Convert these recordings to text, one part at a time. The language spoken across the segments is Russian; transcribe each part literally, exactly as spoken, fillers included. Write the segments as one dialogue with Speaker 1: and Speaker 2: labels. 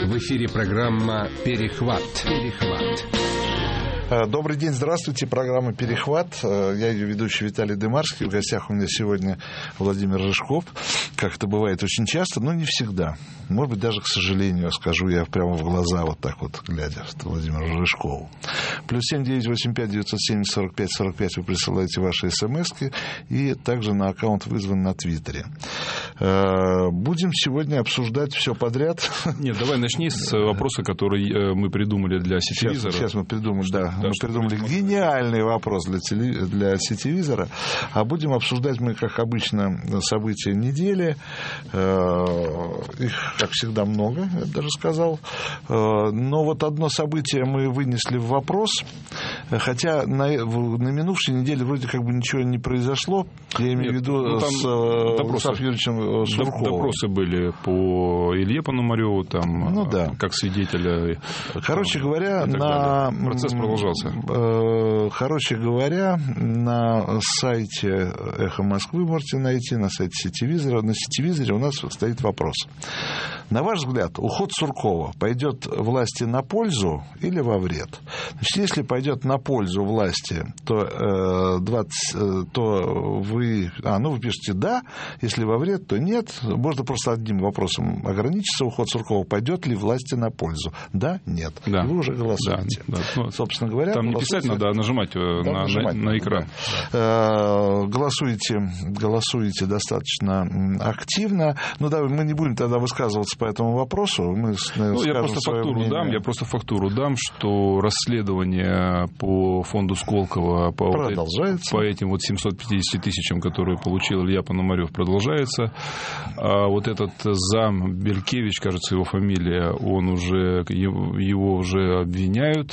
Speaker 1: В эфире программа «Перехват». Перехват.
Speaker 2: Добрый день, здравствуйте. Программа «Перехват». Я ее ведущий Виталий Дымарский. В гостях у меня сегодня Владимир Рыжков. Как это бывает очень часто, но не всегда. Может быть, даже, к сожалению, скажу я прямо в глаза, вот так вот, глядя Владимиру Рыжкову. Плюс семь девять восемь пять девятьсот семьдесят сорок пять сорок пять вы присылаете ваши смски. И также на аккаунт вызван на Твиттере. Будем сегодня обсуждать все подряд.
Speaker 3: Нет, давай начни с вопроса, который мы придумали для сетевизора.
Speaker 2: Сейчас, сейчас мы придумали, да. Мы придумали гениальный вопрос для, теле, для сетевизора. А будем обсуждать мы, как обычно, события недели. Их, как всегда, много, я даже сказал. Но вот одно событие мы вынесли в вопрос. Хотя на, на минувшей неделе вроде как бы ничего не произошло. Я имею Нет, в виду ну, с Владимиром Юрьевичем Сурковым.
Speaker 3: Допросы были по Илье Пономареву, там,
Speaker 2: ну, да.
Speaker 3: как свидетеля.
Speaker 2: Короче говоря, на...
Speaker 3: процесс продолжался.
Speaker 2: Короче говоря, на сайте «Эхо Москвы» можете найти, на сайте сетевизора. На сетевизоре у нас стоит вопрос. На ваш взгляд, уход Суркова пойдет власти на пользу или во вред? Значит, если пойдет на пользу власти, то, двадцать, то вы... А, ну, вы пишете «да», если во вред, то нет. Можно просто одним вопросом ограничиться. Уход Суркова пойдет ли власти на пользу? Да, нет. Да. И вы уже голосуете. Да, да. Ну, собственно говоря...
Speaker 3: Там не писать надо, а нажимать, да, на, нажимать на, на экран.
Speaker 2: Да. Голосуете, голосуете достаточно активно. Ну, да, мы не будем тогда высказываться по этому вопросу. Мы
Speaker 3: ну, я просто фактуру мнение. дам, я просто фактуру дам, что расследование по фонду Сколково по,
Speaker 2: продолжается.
Speaker 3: Вот, по этим вот семьсот пятьдесят тысячам, которые получил Илья Пономарев, продолжается. А вот этот зам Белькевич, кажется, его фамилия, он уже, его уже обвиняют.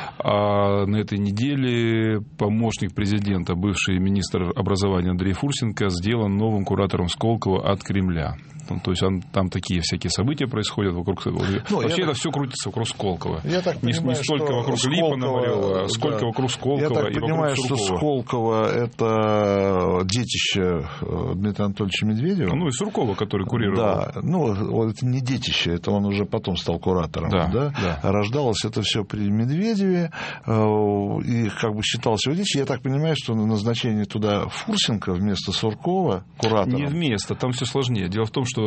Speaker 3: А на этой неделе помощник президента, бывший министр образования Андрей Фурсенко, сделан новым куратором Сколково от Кремля. То есть он, там такие всякие события происходят вокруг... Ну, вообще это так... все крутится вокруг Сколково.
Speaker 2: Я так понимаю,
Speaker 3: не, не столько вокруг Ильи Пономарева, сколько да. вокруг Сколково.
Speaker 2: Я так
Speaker 3: и
Speaker 2: понимаю, что Сколково — это детище Дмитрия Анатольевича Медведева.
Speaker 3: Ну и Суркова, который курировал.
Speaker 2: Да, ну это не детище, это он уже потом стал куратором. Да, да? Да. Рождалось это все при Медведеве, и как бы считалось его детище. Я так понимаю, что назначение туда Фурсенко вместо Суркова куратором.
Speaker 3: Не вместо, там все сложнее. Дело в том, что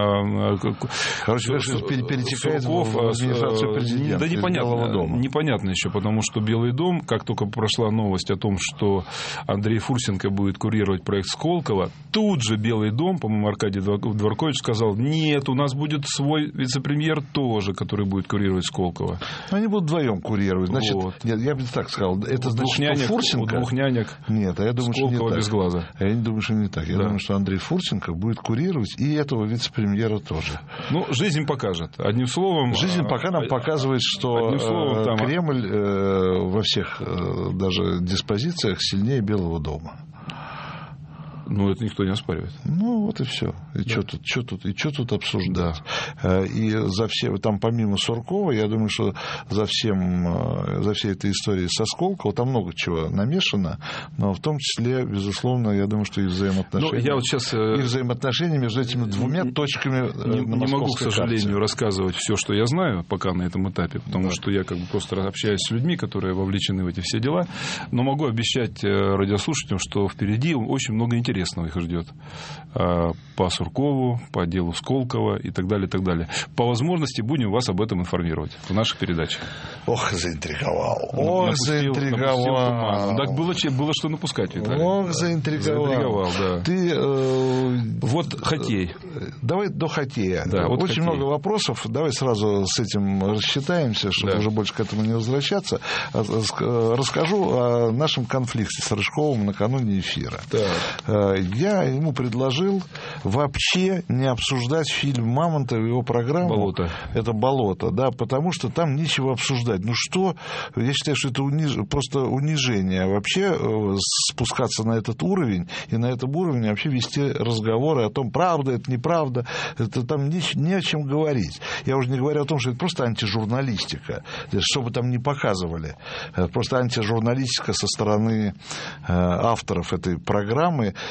Speaker 2: Короче, что перетекает Сурков, в администрацию президента.
Speaker 3: Да непонятно, непонятно еще, потому что Белый дом, как только прошла новость о том, что Андрей Фурсенко будет курировать проект Сколково, тут же Белый дом, по-моему, Аркадий Дворкович сказал: нет, у нас будет свой вице-премьер тоже, который будет курировать Сколково.
Speaker 2: Они будут вдвоем курировать. Значит, вот. Нет, я бы так сказал, это
Speaker 3: у
Speaker 2: значит,
Speaker 3: нянек,
Speaker 2: что Фурсенко...
Speaker 3: У двух нянек
Speaker 2: нет, а я думаю,
Speaker 3: Сколково
Speaker 2: что не
Speaker 3: без
Speaker 2: так.
Speaker 3: глаза.
Speaker 2: А я не думаю, что не так. Я да. думаю, что Андрей Фурсенко будет курировать и этого вице-премьера тоже.
Speaker 3: Ну, жизнь покажет. Одним словом...
Speaker 2: Жизнь пока нам показывает, что словом, там... Кремль во всех даже диспозициях сильнее Белого дома.
Speaker 3: Ну, это никто не оспаривает.
Speaker 2: Ну, вот и все. И да. что тут, что тут, и что тут обсуждать? Да. И за все, там помимо Суркова, я думаю, что за всем, за всей этой историей со Сколково там много чего намешано, но в том числе, безусловно, я думаю, что и взаимоотношения, ну, я вот сейчас... и взаимоотношения между этими двумя не, точками
Speaker 3: не,
Speaker 2: на
Speaker 3: не могу, к сожалению,
Speaker 2: карте.
Speaker 3: рассказывать все, что я знаю пока на этом этапе, потому
Speaker 2: да.
Speaker 3: что я как бы просто общаюсь с людьми, которые вовлечены в эти все дела, но могу обещать радиослушателям, что впереди очень много интересного их ждет по Суркову, по делу Сколково и так далее, и так далее. По возможности будем вас об этом информировать в наших передачах.
Speaker 2: Ох, заинтриговал. Ох, напустил, заинтриговал.
Speaker 3: Напустил так было, было что напускать, Виталий.
Speaker 2: Ох, заинтриговал.
Speaker 3: заинтриговал да.
Speaker 2: Ты, э,
Speaker 3: вот хоккей.
Speaker 2: Давай до хоккея.
Speaker 3: Да, вот
Speaker 2: очень
Speaker 3: хоккей.
Speaker 2: много вопросов. Давай сразу с этим рассчитаемся, чтобы да. уже больше к этому не возвращаться. Расскажу о нашем конфликте с Рыжковым накануне эфира.
Speaker 3: Так.
Speaker 2: Я ему предложил вообще не обсуждать фильм Мамонтова и его программу.
Speaker 3: «Болото».
Speaker 2: Это «Болото», да, потому что там нечего обсуждать. Ну что, я считаю, что это униж... просто унижение вообще спускаться на этот уровень и на этом уровне вообще вести разговоры о том, правда это, неправда. Это там не, не о чем говорить. Я уже не говорю о том, что это просто антижурналистика. Что бы там ни показывали. Просто антижурналистика со стороны авторов этой программы.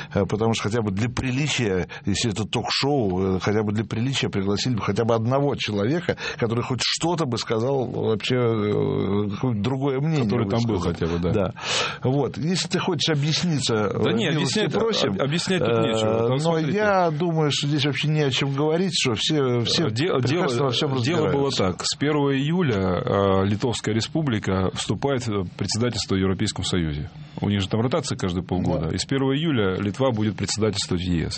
Speaker 2: потому что хотя бы для приличия, если это ток-шоу, хотя бы для приличия пригласили бы хотя бы одного человека, который хоть что-то бы сказал вообще, какое-то другое мнение.
Speaker 3: Который там был хотя бы, да.
Speaker 2: да. Вот. Если ты хочешь объясниться,
Speaker 3: да не, объяснять,
Speaker 2: просим.
Speaker 3: Объяснять тут нечего.
Speaker 2: Но смотрите. Я думаю, что здесь вообще не о чем говорить, что все, все
Speaker 3: дело, дело, дело было так. С первого июля Литовская республика вступает в председательство в Европейском Союзе. У них же там ротация каждые полгода. Да. И с первого июля Литва будет председательствовать в ЕС.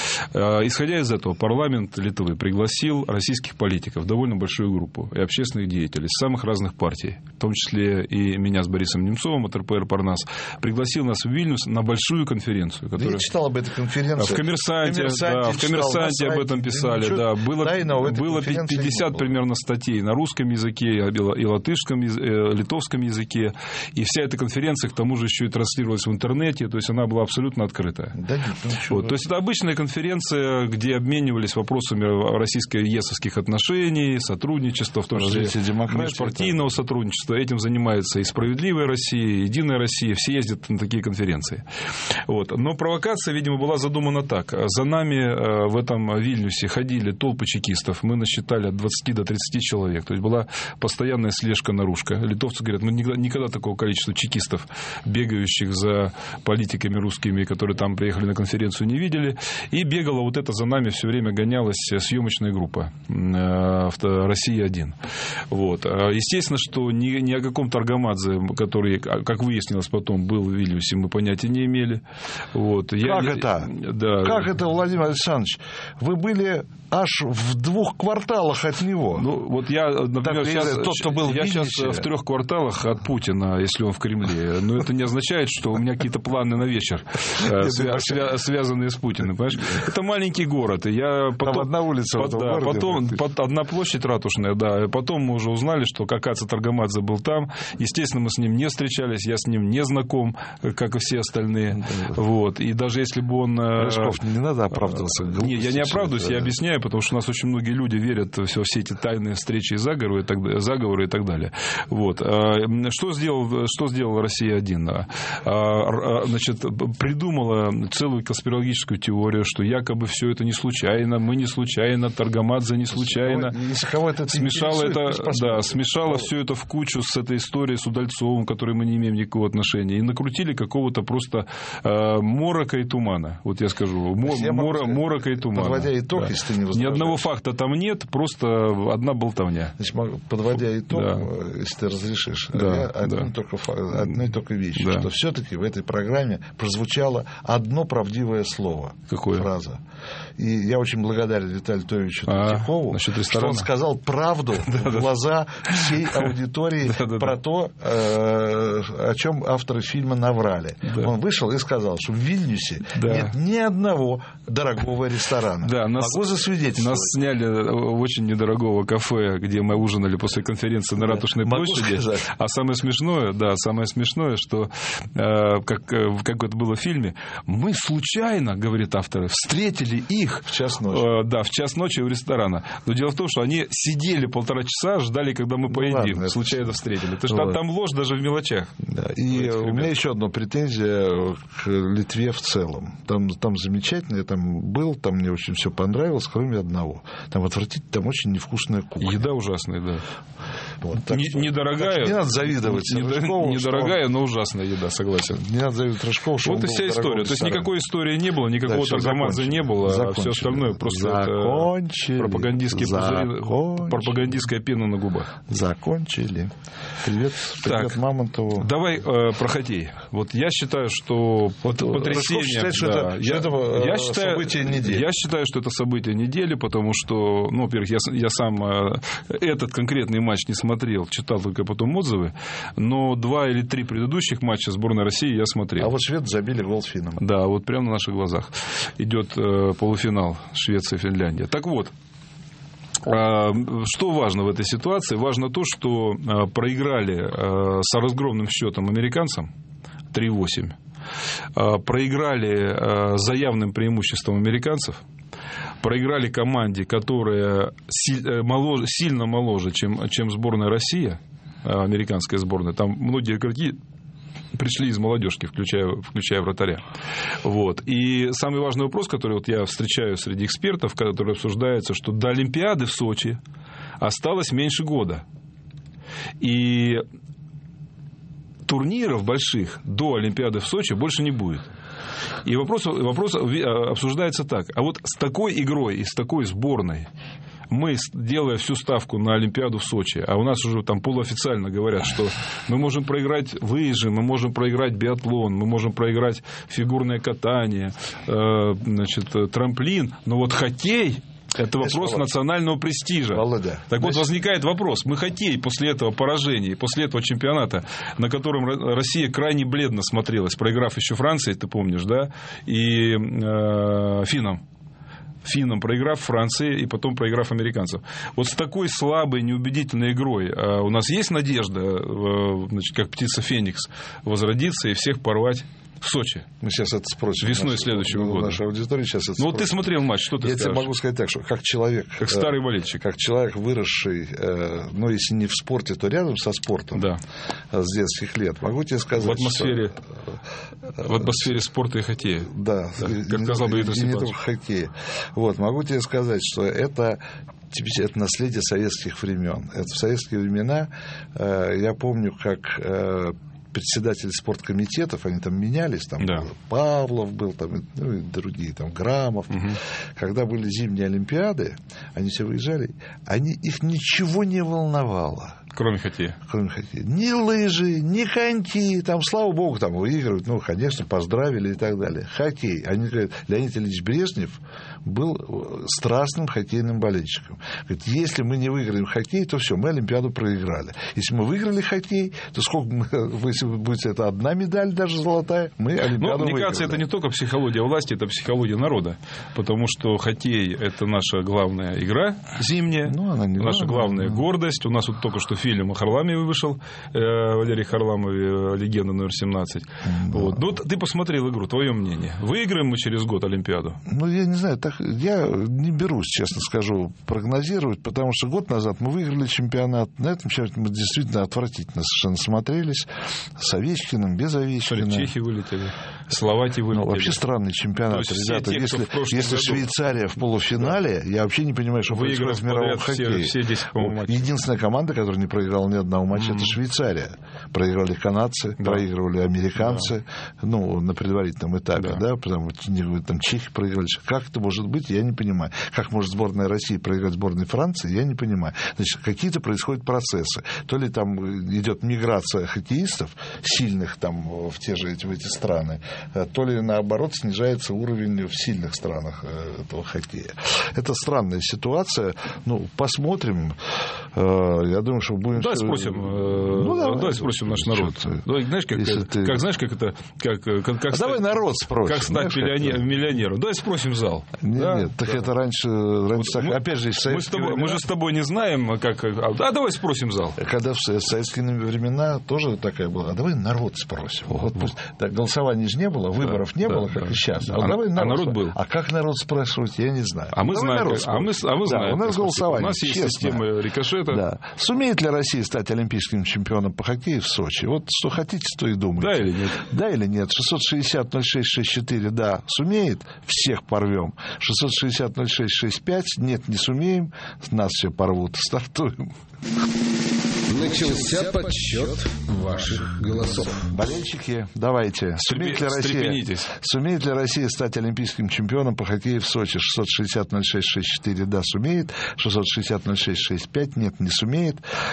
Speaker 3: Исходя из этого, парламент Литвы пригласил российских политиков, довольно большую группу, и общественных деятелей с самых разных партий, в том числе и меня с Борисом Немцовым от эр пэ эр Парнас, пригласил нас в Вильнюс на большую конференцию. Которая...
Speaker 2: Да я читал об этой конференции.
Speaker 3: В «Коммерсанте»,
Speaker 2: «Коммерсанте»,
Speaker 3: да, в «Коммерсанте» об этом писали. Да, было было пятьдесят примерно статей на русском языке, и латышском, и литовском языке. И вся эта конференция, к тому же, еще и транслировалась в интернете, то есть она была абсолютно открытая.
Speaker 2: Да нет, ну
Speaker 3: вот, то есть это обычная конференция, где обменивались вопросами российско-ЕСовских отношений, сотрудничества, в том числе межпартийного сотрудничества. Этим занимается и «Справедливая Россия», и «Единая Россия». Все ездят на такие конференции. Вот. Но провокация, видимо, была задумана так. За нами в этом Вильнюсе ходили толпы чекистов. Мы насчитали от двадцати до тридцати человек. То есть была постоянная слежка, наружка. Литовцы говорят, мы никогда, никогда такого количества чекистов, бегающих за политиками русскими, которые там приехали на конференцию, не видели. И бегала вот это за нами, все время гонялась съемочная группа «Россия-один». Вот. Естественно, что ни, ни о каком Таргамадзе, который, как выяснилось потом, был в Вильнюсе, мы понятия не имели. Вот.
Speaker 2: Как
Speaker 3: Я,
Speaker 2: это?
Speaker 3: Да.
Speaker 2: Как это, Владимир Александрович? Вы были аж в двух кварталах от него.
Speaker 3: Ну, вот я, например, сейчас,
Speaker 2: тот, кто был
Speaker 3: я
Speaker 2: в
Speaker 3: сейчас в трех кварталах от Путина, если он в Кремле. Но это не означает, что у меня какие-то планы на вечер, связанные с Путиным. Понимаешь? Это маленький город. И я потом,
Speaker 2: там одна улица в этом
Speaker 3: да,
Speaker 2: городе.
Speaker 3: Потом, одна площадь ратушная, да. И потом мы уже узнали, что Какаца Таргамадзе был там. Естественно, мы с ним не встречались, я с ним не знаком, как и все остальные. Вот. И даже если бы он...
Speaker 2: Рыжков, не надо оправдываться.
Speaker 3: Нет, я не оправдываюсь, я объясняю, потому что у нас очень многие люди верят во все, все эти тайные встречи и заговоры и так, заговоры и так далее. Вот. Что сделал, что сделала Россия-один? Значит, придумала целую конспирологическую теорию, что якобы все это не случайно, мы не случайно, Таргамадзе не случайно.
Speaker 2: Это
Speaker 3: смешала это, да, смешала все это в кучу с этой историей с Удальцовым, к которой мы не имеем никакого отношения, и накрутили какого-то просто морока и тумана. Вот я скажу, мора, морока и тумана.
Speaker 2: Подводя итог,
Speaker 3: да.
Speaker 2: если ты не
Speaker 3: Ни одного факта там нет, просто одна болтовня.
Speaker 2: Значит, подводя итог, да. если ты разрешишь, да, одну, да. только, одной только вещи, да. что все-таки в этой программе прозвучало одно правдивое слово.
Speaker 3: Какое?
Speaker 2: Фраза. И я очень благодарен Виталию Тойевичу Третьякову, что он сказал правду в глаза всей аудитории про то, о чем авторы фильма наврали. Он вышел и сказал, что в Вильнюсе нет ни одного дорогого ресторана.
Speaker 3: Да, нас,
Speaker 2: могу засвидетельствовать.
Speaker 3: Нас сняли в очень недорогого кафе, где мы ужинали после конференции на Ратушной
Speaker 2: могу
Speaker 3: площади.
Speaker 2: Сказать.
Speaker 3: А самое смешное, да, самое смешное, что э, как, как это было в фильме, мы случайно, говорит автор, встретили их
Speaker 2: в час ночи.
Speaker 3: Э, да, в час ночи у ресторана. Но дело в том, что они сидели полтора часа, ждали, когда мы поедим. Ну, ладно, случайно встретили. Потому что вот. Там ложь даже в мелочах.
Speaker 2: Да. И у меня еще одна претензия к Литве в целом. Там, там замечательно, я там был, там мне очень все понравилось, кроме одного. Там отвратительно, там очень невкусная кухня.
Speaker 3: Еда ужасная, да.
Speaker 2: Вот, так,
Speaker 3: недорогая.
Speaker 2: Так, не надо завидовать
Speaker 3: не, Рыжкову, недорогая, что... но ужасная еда, согласен.
Speaker 2: Не надо завидовать Рыжкову, что
Speaker 3: вот и вся история. То есть никакой истории не было, никакого да, Таргамадзе не было, закончили. А все остальное просто
Speaker 2: закончили.
Speaker 3: пропагандистские пузыри, пропагандистская пена на губах.
Speaker 2: Закончили. Привет, привет
Speaker 3: так,
Speaker 2: Мамонтову.
Speaker 3: Давай э, про хоккей. Вот я считаю, что вот, потрясение...
Speaker 2: Считает, что да, это, я, что
Speaker 3: я
Speaker 2: это
Speaker 3: считаю,
Speaker 2: событие недели.
Speaker 3: Я считаю, что это событие недели, потому что, ну, во-первых, я, я сам э, этот конкретный матч не смотрел, читал только потом отзывы, но два или три предыдущих матча сборной России я смотрел.
Speaker 2: А вот шведы забили гол финнам.
Speaker 3: Да, вот прямо на наших глазах идет э, полуфинал Швеция-Финляндия. Так вот, что важно в этой ситуации? Важно то, что проиграли с разгромным счетом американцам три восемь, проиграли за явным преимуществом американцев, проиграли команде, которая сильно моложе, чем, чем сборная Россия, американская сборная. Там многие игроки пришли из молодежки, включая, включая вратаря. Вот. И самый важный вопрос, который вот я встречаю среди экспертов, который обсуждается, что до Олимпиады в Сочи осталось меньше года. И турниров больших до Олимпиады в Сочи больше не будет. И вопрос, вопрос обсуждается так. А вот с такой игрой и с такой сборной мы, делая всю ставку на Олимпиаду в Сочи, а у нас уже там полуофициально говорят, что мы можем проиграть лыжи, мы можем проиграть биатлон, мы можем проиграть фигурное катание, значит, трамплин, но вот хоккей... Это вопрос национального престижа.
Speaker 2: Володя,
Speaker 3: так вот, возникает вопрос. Мы хоккей после этого поражения, после этого чемпионата, на котором Россия крайне бледно смотрелась, проиграв еще Франции, ты помнишь, да, и э, финнам. Финнам проиграв Франции и потом проиграв американцев. Вот с такой слабой, неубедительной игрой э, у нас есть надежда, э, значит, как птица Феникс, возродиться и всех порвать в Сочи.
Speaker 2: Мы сейчас это спросим.
Speaker 3: Весной
Speaker 2: нашу,
Speaker 3: следующего года.
Speaker 2: Наша аудитория сейчас это
Speaker 3: Ну, вот ты смотрел матч, что ты
Speaker 2: Я
Speaker 3: скажешь?
Speaker 2: тебе могу сказать так, что как человек...
Speaker 3: Как старый болельщик.
Speaker 2: Как человек, выросший, э, ну, если не в спорте, то рядом со спортом.
Speaker 3: Да.
Speaker 2: С детских лет. Могу тебе сказать,
Speaker 3: В атмосфере,
Speaker 2: что...
Speaker 3: в атмосфере спорта и хоккея.
Speaker 2: Да.
Speaker 3: да.
Speaker 2: И,
Speaker 3: как сказал бы Виктор
Speaker 2: и, и не только
Speaker 3: Степанович.
Speaker 2: хоккея. Вот. Могу тебе сказать, что это... Это наследие советских времен. Это в советские времена, э, я помню, как э, председатели спорткомитетов, они там менялись, там
Speaker 3: да.
Speaker 2: Павлов был, там, ну, и другие, там, Грамов. Угу. Когда были зимние Олимпиады, они все выезжали, они, их ничего не волновало.
Speaker 3: Кроме хоккея.
Speaker 2: Кроме хоккея. Ни лыжи, ни коньки. Там, слава богу, там выигрывают. Ну, конечно, поздравили и так далее. Хоккей. Они говорят, Леонид Ильич Брежнев был страстным хоккейным болельщиком. Говорит, если мы не выиграем хоккей, то все, мы Олимпиаду проиграли. Если мы выиграли хоккей, то сколько мы, если будет это одна медаль даже золотая, мы Олимпиаду выиграли.
Speaker 3: Ну, мне кажется, это не только психология власти, это психология народа. Потому что хоккей – это наша главная игра зимняя, ну, она не наша главная, главная гордость. У нас вот только что фильм о Харламове вышел, э, Валерий Харламове, легенда номер семнадцать. Да. Вот. Ну, ты посмотрел игру, твое мнение. Выиграем мы через год Олимпиаду?
Speaker 2: Ну, я не знаю, так, я не берусь, честно скажу, прогнозировать, потому что год назад мы выиграли чемпионат. На этом чемпионате мы действительно отвратительно совершенно смотрелись. С Овечкиным, без Овечкина.
Speaker 3: Чехи вылетели, Словакии вылетели.
Speaker 2: Ну, вообще странный чемпионат, ребята. Те, если если Швейцария в полуфинале, да. я вообще не понимаю, что происходит в мировом хоккее.
Speaker 3: Все, все десять,
Speaker 2: единственная команда, которая не проиграла ни одного матча, mm-hmm. это Швейцария. Проиграли канадцы, да. проигрывали американцы, да. ну, на предварительном этапе, да, да потому что там чехи проиграли. Как это может быть, я не понимаю. Как может сборная России проиграть сборной Франции, я не понимаю. Значит, какие-то происходят процессы. То ли там идет миграция хоккеистов, сильных там в те же эти, в эти страны, то ли наоборот снижается уровень в сильных странах этого хоккея. Это странная ситуация. Ну, посмотрим. Я думаю, что будем...
Speaker 3: Давай спросим, ну, давай, давай спросим наш народ. Давай, знаешь, как, как, ты... как, знаешь, как это... Как, как, как
Speaker 2: а
Speaker 3: стать,
Speaker 2: давай народ спросим.
Speaker 3: Как стать миллионер, миллионером. Давай спросим зал.
Speaker 2: Нет,
Speaker 3: да?
Speaker 2: нет, так да. это раньше... раньше
Speaker 3: вот,
Speaker 2: так, опять же,
Speaker 3: мы, с тобой, мы же с тобой не знаем, как... А давай спросим зал.
Speaker 2: Когда в советские времена тоже такая была. А давай народ спросим. Вот, вот. Так, голосования же не было, выборов да, не да, было, как да. и сейчас. А, а, давай народ, а народ был. А как народ спрашивать, я не знаю.
Speaker 3: А мы
Speaker 2: давай
Speaker 3: знаем. Как, а мы, а мы
Speaker 2: да,
Speaker 3: знаем.
Speaker 2: У нас голосование.
Speaker 3: У нас есть
Speaker 2: честно.
Speaker 3: Система рикошета.
Speaker 2: Да. Сумеет ли Россия стать олимпийским чемпионом по хоккею в Сочи? Вот что хотите, то и думайте.
Speaker 3: Да или нет?
Speaker 2: Да или нет? шестьсот шестьдесят ноль шесть шестьдесят четыре, да, сумеет, всех порвем. шестьсот шестьдесят ноль шесть шестьдесят пять, нет, не сумеем, нас все порвут. Стартуем.
Speaker 1: Начался подсчет ваших голосов.
Speaker 2: Болельщики, давайте. Сумеет ли, Россия, сумеет ли Россия стать олимпийским чемпионом по хоккею в Сочи? шестьсот шестьдесят ноль шесть шестьдесят четыре, да, сумеет. шестьсот шестьдесят ноль шесть шестьдесят пять, нет, не сумеет.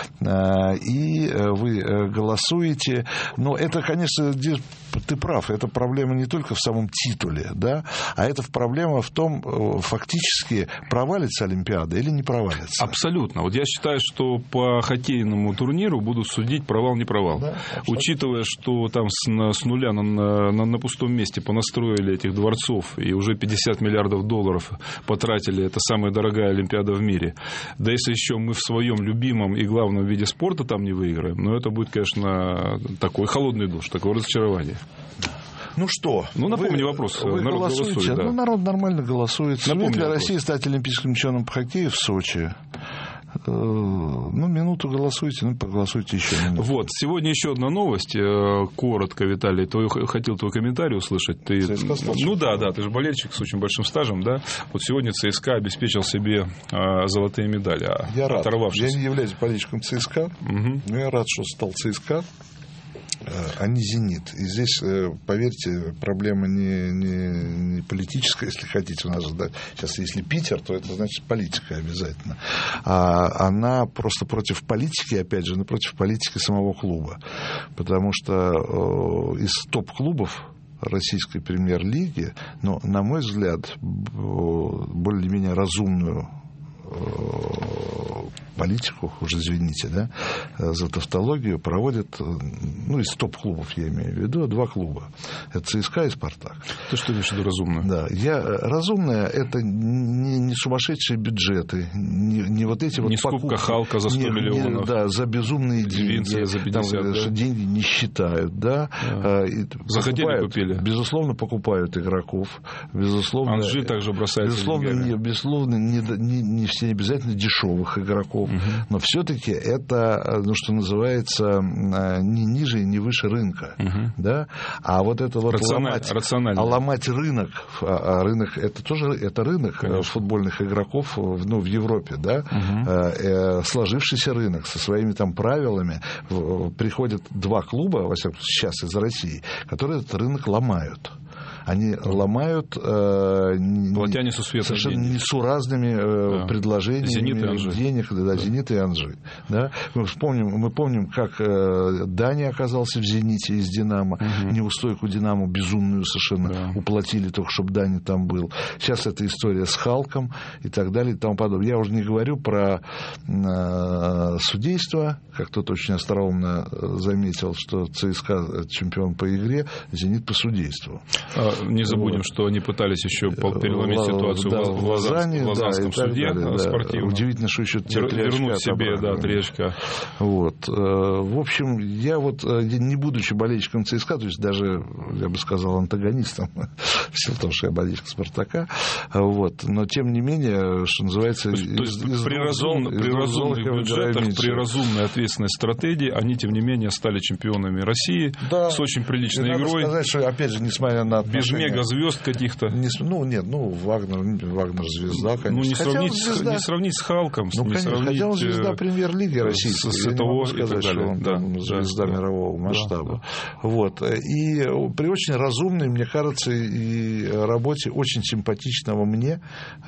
Speaker 2: И вы голосуете. Но это, конечно, ты прав, это проблема не только в самом титуле, да, а это проблема в том, фактически, провалится Олимпиада или не провалится.
Speaker 3: Абсолютно. Вот я считаю, что по хоккейному турниру будут судить провал-не провал. Да, учитывая, что там с, с нуля на, на, на пустом месте понастроили этих дворцов и уже пятьдесят миллиардов долларов потратили, это самая дорогая Олимпиада в мире. Да если еще мы в своем любимом и главном виде спорта там не выиграем, ну это будет, конечно, такой холодный душ, такое разочарование.
Speaker 2: Ну что?
Speaker 3: Ну, напомни вы, вопрос.
Speaker 2: Вы
Speaker 3: народ
Speaker 2: голосуете?
Speaker 3: голосует, да.
Speaker 2: Ну, народ нормально голосует.
Speaker 3: Напомни
Speaker 2: Сумеет ли
Speaker 3: вопрос.
Speaker 2: Россия стать олимпийским чемпионом по хоккею в Сочи? Ну, минуту голосуйте, ну, проголосуйте еще минуту.
Speaker 3: Вот, сегодня еще одна новость. Коротко, Виталий, твой, хотел твой комментарий услышать. Ты, ну да, да, ты же болельщик с очень большим стажем, да? Вот сегодня ЦСКА обеспечил себе а, золотые медали.
Speaker 2: Я рад. Я не являюсь болельщиком ЦСКА, угу. но я рад, что стал ЦСКА, а не «Зенит». И здесь, поверьте, проблема не, не, не политическая, если хотите. У нас же, да, сейчас, если Питер, то это значит политика обязательно. А она просто против политики, опять же, но против политики самого клуба. Потому что э, из топ-клубов российской премьер-лиги, но, на мой взгляд, более-менее разумную политику, уже извините, да, за тавтологию проводят, ну, из топ-клубов, я имею в виду, два клуба. Это ЦСКА и Спартак.
Speaker 3: Ты что имеешь в виду разумное?
Speaker 2: Да, я, разумное — это не, не сумасшедшие бюджеты, не, не вот эти вот
Speaker 3: не покупки. Не скупка Халка за сто не, миллионов.
Speaker 2: Не, да, за безумные деньги.
Speaker 3: За пятьдесят,
Speaker 2: там,
Speaker 3: да?
Speaker 2: Что деньги не считают, да.
Speaker 3: да. И захотели, купили.
Speaker 2: Безусловно, покупают игроков. Безусловно,
Speaker 3: Анжи также бросается
Speaker 2: безусловно,
Speaker 3: деньгами.
Speaker 2: Не, безусловно, не, не, не все обязательно дешевых игроков. Угу. Но все-таки это, ну, что называется, не ниже и не выше рынка. Угу. Да? А вот это вот
Speaker 3: Рациональ,
Speaker 2: ломать, а ломать рынок, а рынок это тоже это рынок, конечно, футбольных игроков, ну, в Европе, да? Угу. Сложившийся рынок со своими там правилами. Приходят два клуба, во всяком случае, сейчас из России, которые этот рынок ломают. Они ломают э, совершенно несуразными э, да. предложениями денег, да, да. «Зенит» и «Анжи». Да? Мы, вспомним, мы помним, как э, Дани оказался в «Зените» из «Динамо». Угу. Неустойку «Динамо» безумную совершенно да. уплатили, только чтобы Дани там был. Сейчас эта история с «Халком» и так далее и тому подобное. Я уже не говорю про э, судейство, как кто-то очень остроумно заметил, что ЦСКА чемпион по игре, «Зенит» по судейству.
Speaker 3: Не забудем, вот. Что они пытались еще переломить ситуацию
Speaker 2: да,
Speaker 3: в, в, Лазане, в Лазанском да, суде
Speaker 2: далее,
Speaker 3: спортивном.
Speaker 2: Да. Удивительно, что еще те три
Speaker 3: вернуть
Speaker 2: очка
Speaker 3: себе
Speaker 2: отобрали.
Speaker 3: Да, три очка.
Speaker 2: Вот. В общем, я вот, не будучи болельщиком ЦСКА, то есть даже, я бы сказал, антагонистом, в силу того, что я болельщик Спартака, вот, но тем не менее, что называется...
Speaker 3: То есть, из, при, из разум, из при разумных бюджетах, при разумной ответственной стратегии, они, тем не менее, стали чемпионами России
Speaker 2: да.
Speaker 3: с очень приличной
Speaker 2: и
Speaker 3: игрой.
Speaker 2: Надо сказать, что, опять же, несмотря на
Speaker 3: без мега-звезд каких-то.
Speaker 2: Не, ну, нет, ну, Вагнер, Вагнер звезда, конечно.
Speaker 3: Ну, не сравнить, с, не сравнить с Халком,
Speaker 2: ну,
Speaker 3: не
Speaker 2: конечно,
Speaker 3: сравнить...
Speaker 2: Хотя он звезда премьер-лиги российской.
Speaker 3: С этого
Speaker 2: и сказать, что он
Speaker 3: да,
Speaker 2: там,
Speaker 3: да,
Speaker 2: звезда
Speaker 3: да,
Speaker 2: мирового масштаба. Да. Вот. И при очень разумной, мне кажется, и работе очень симпатичного мне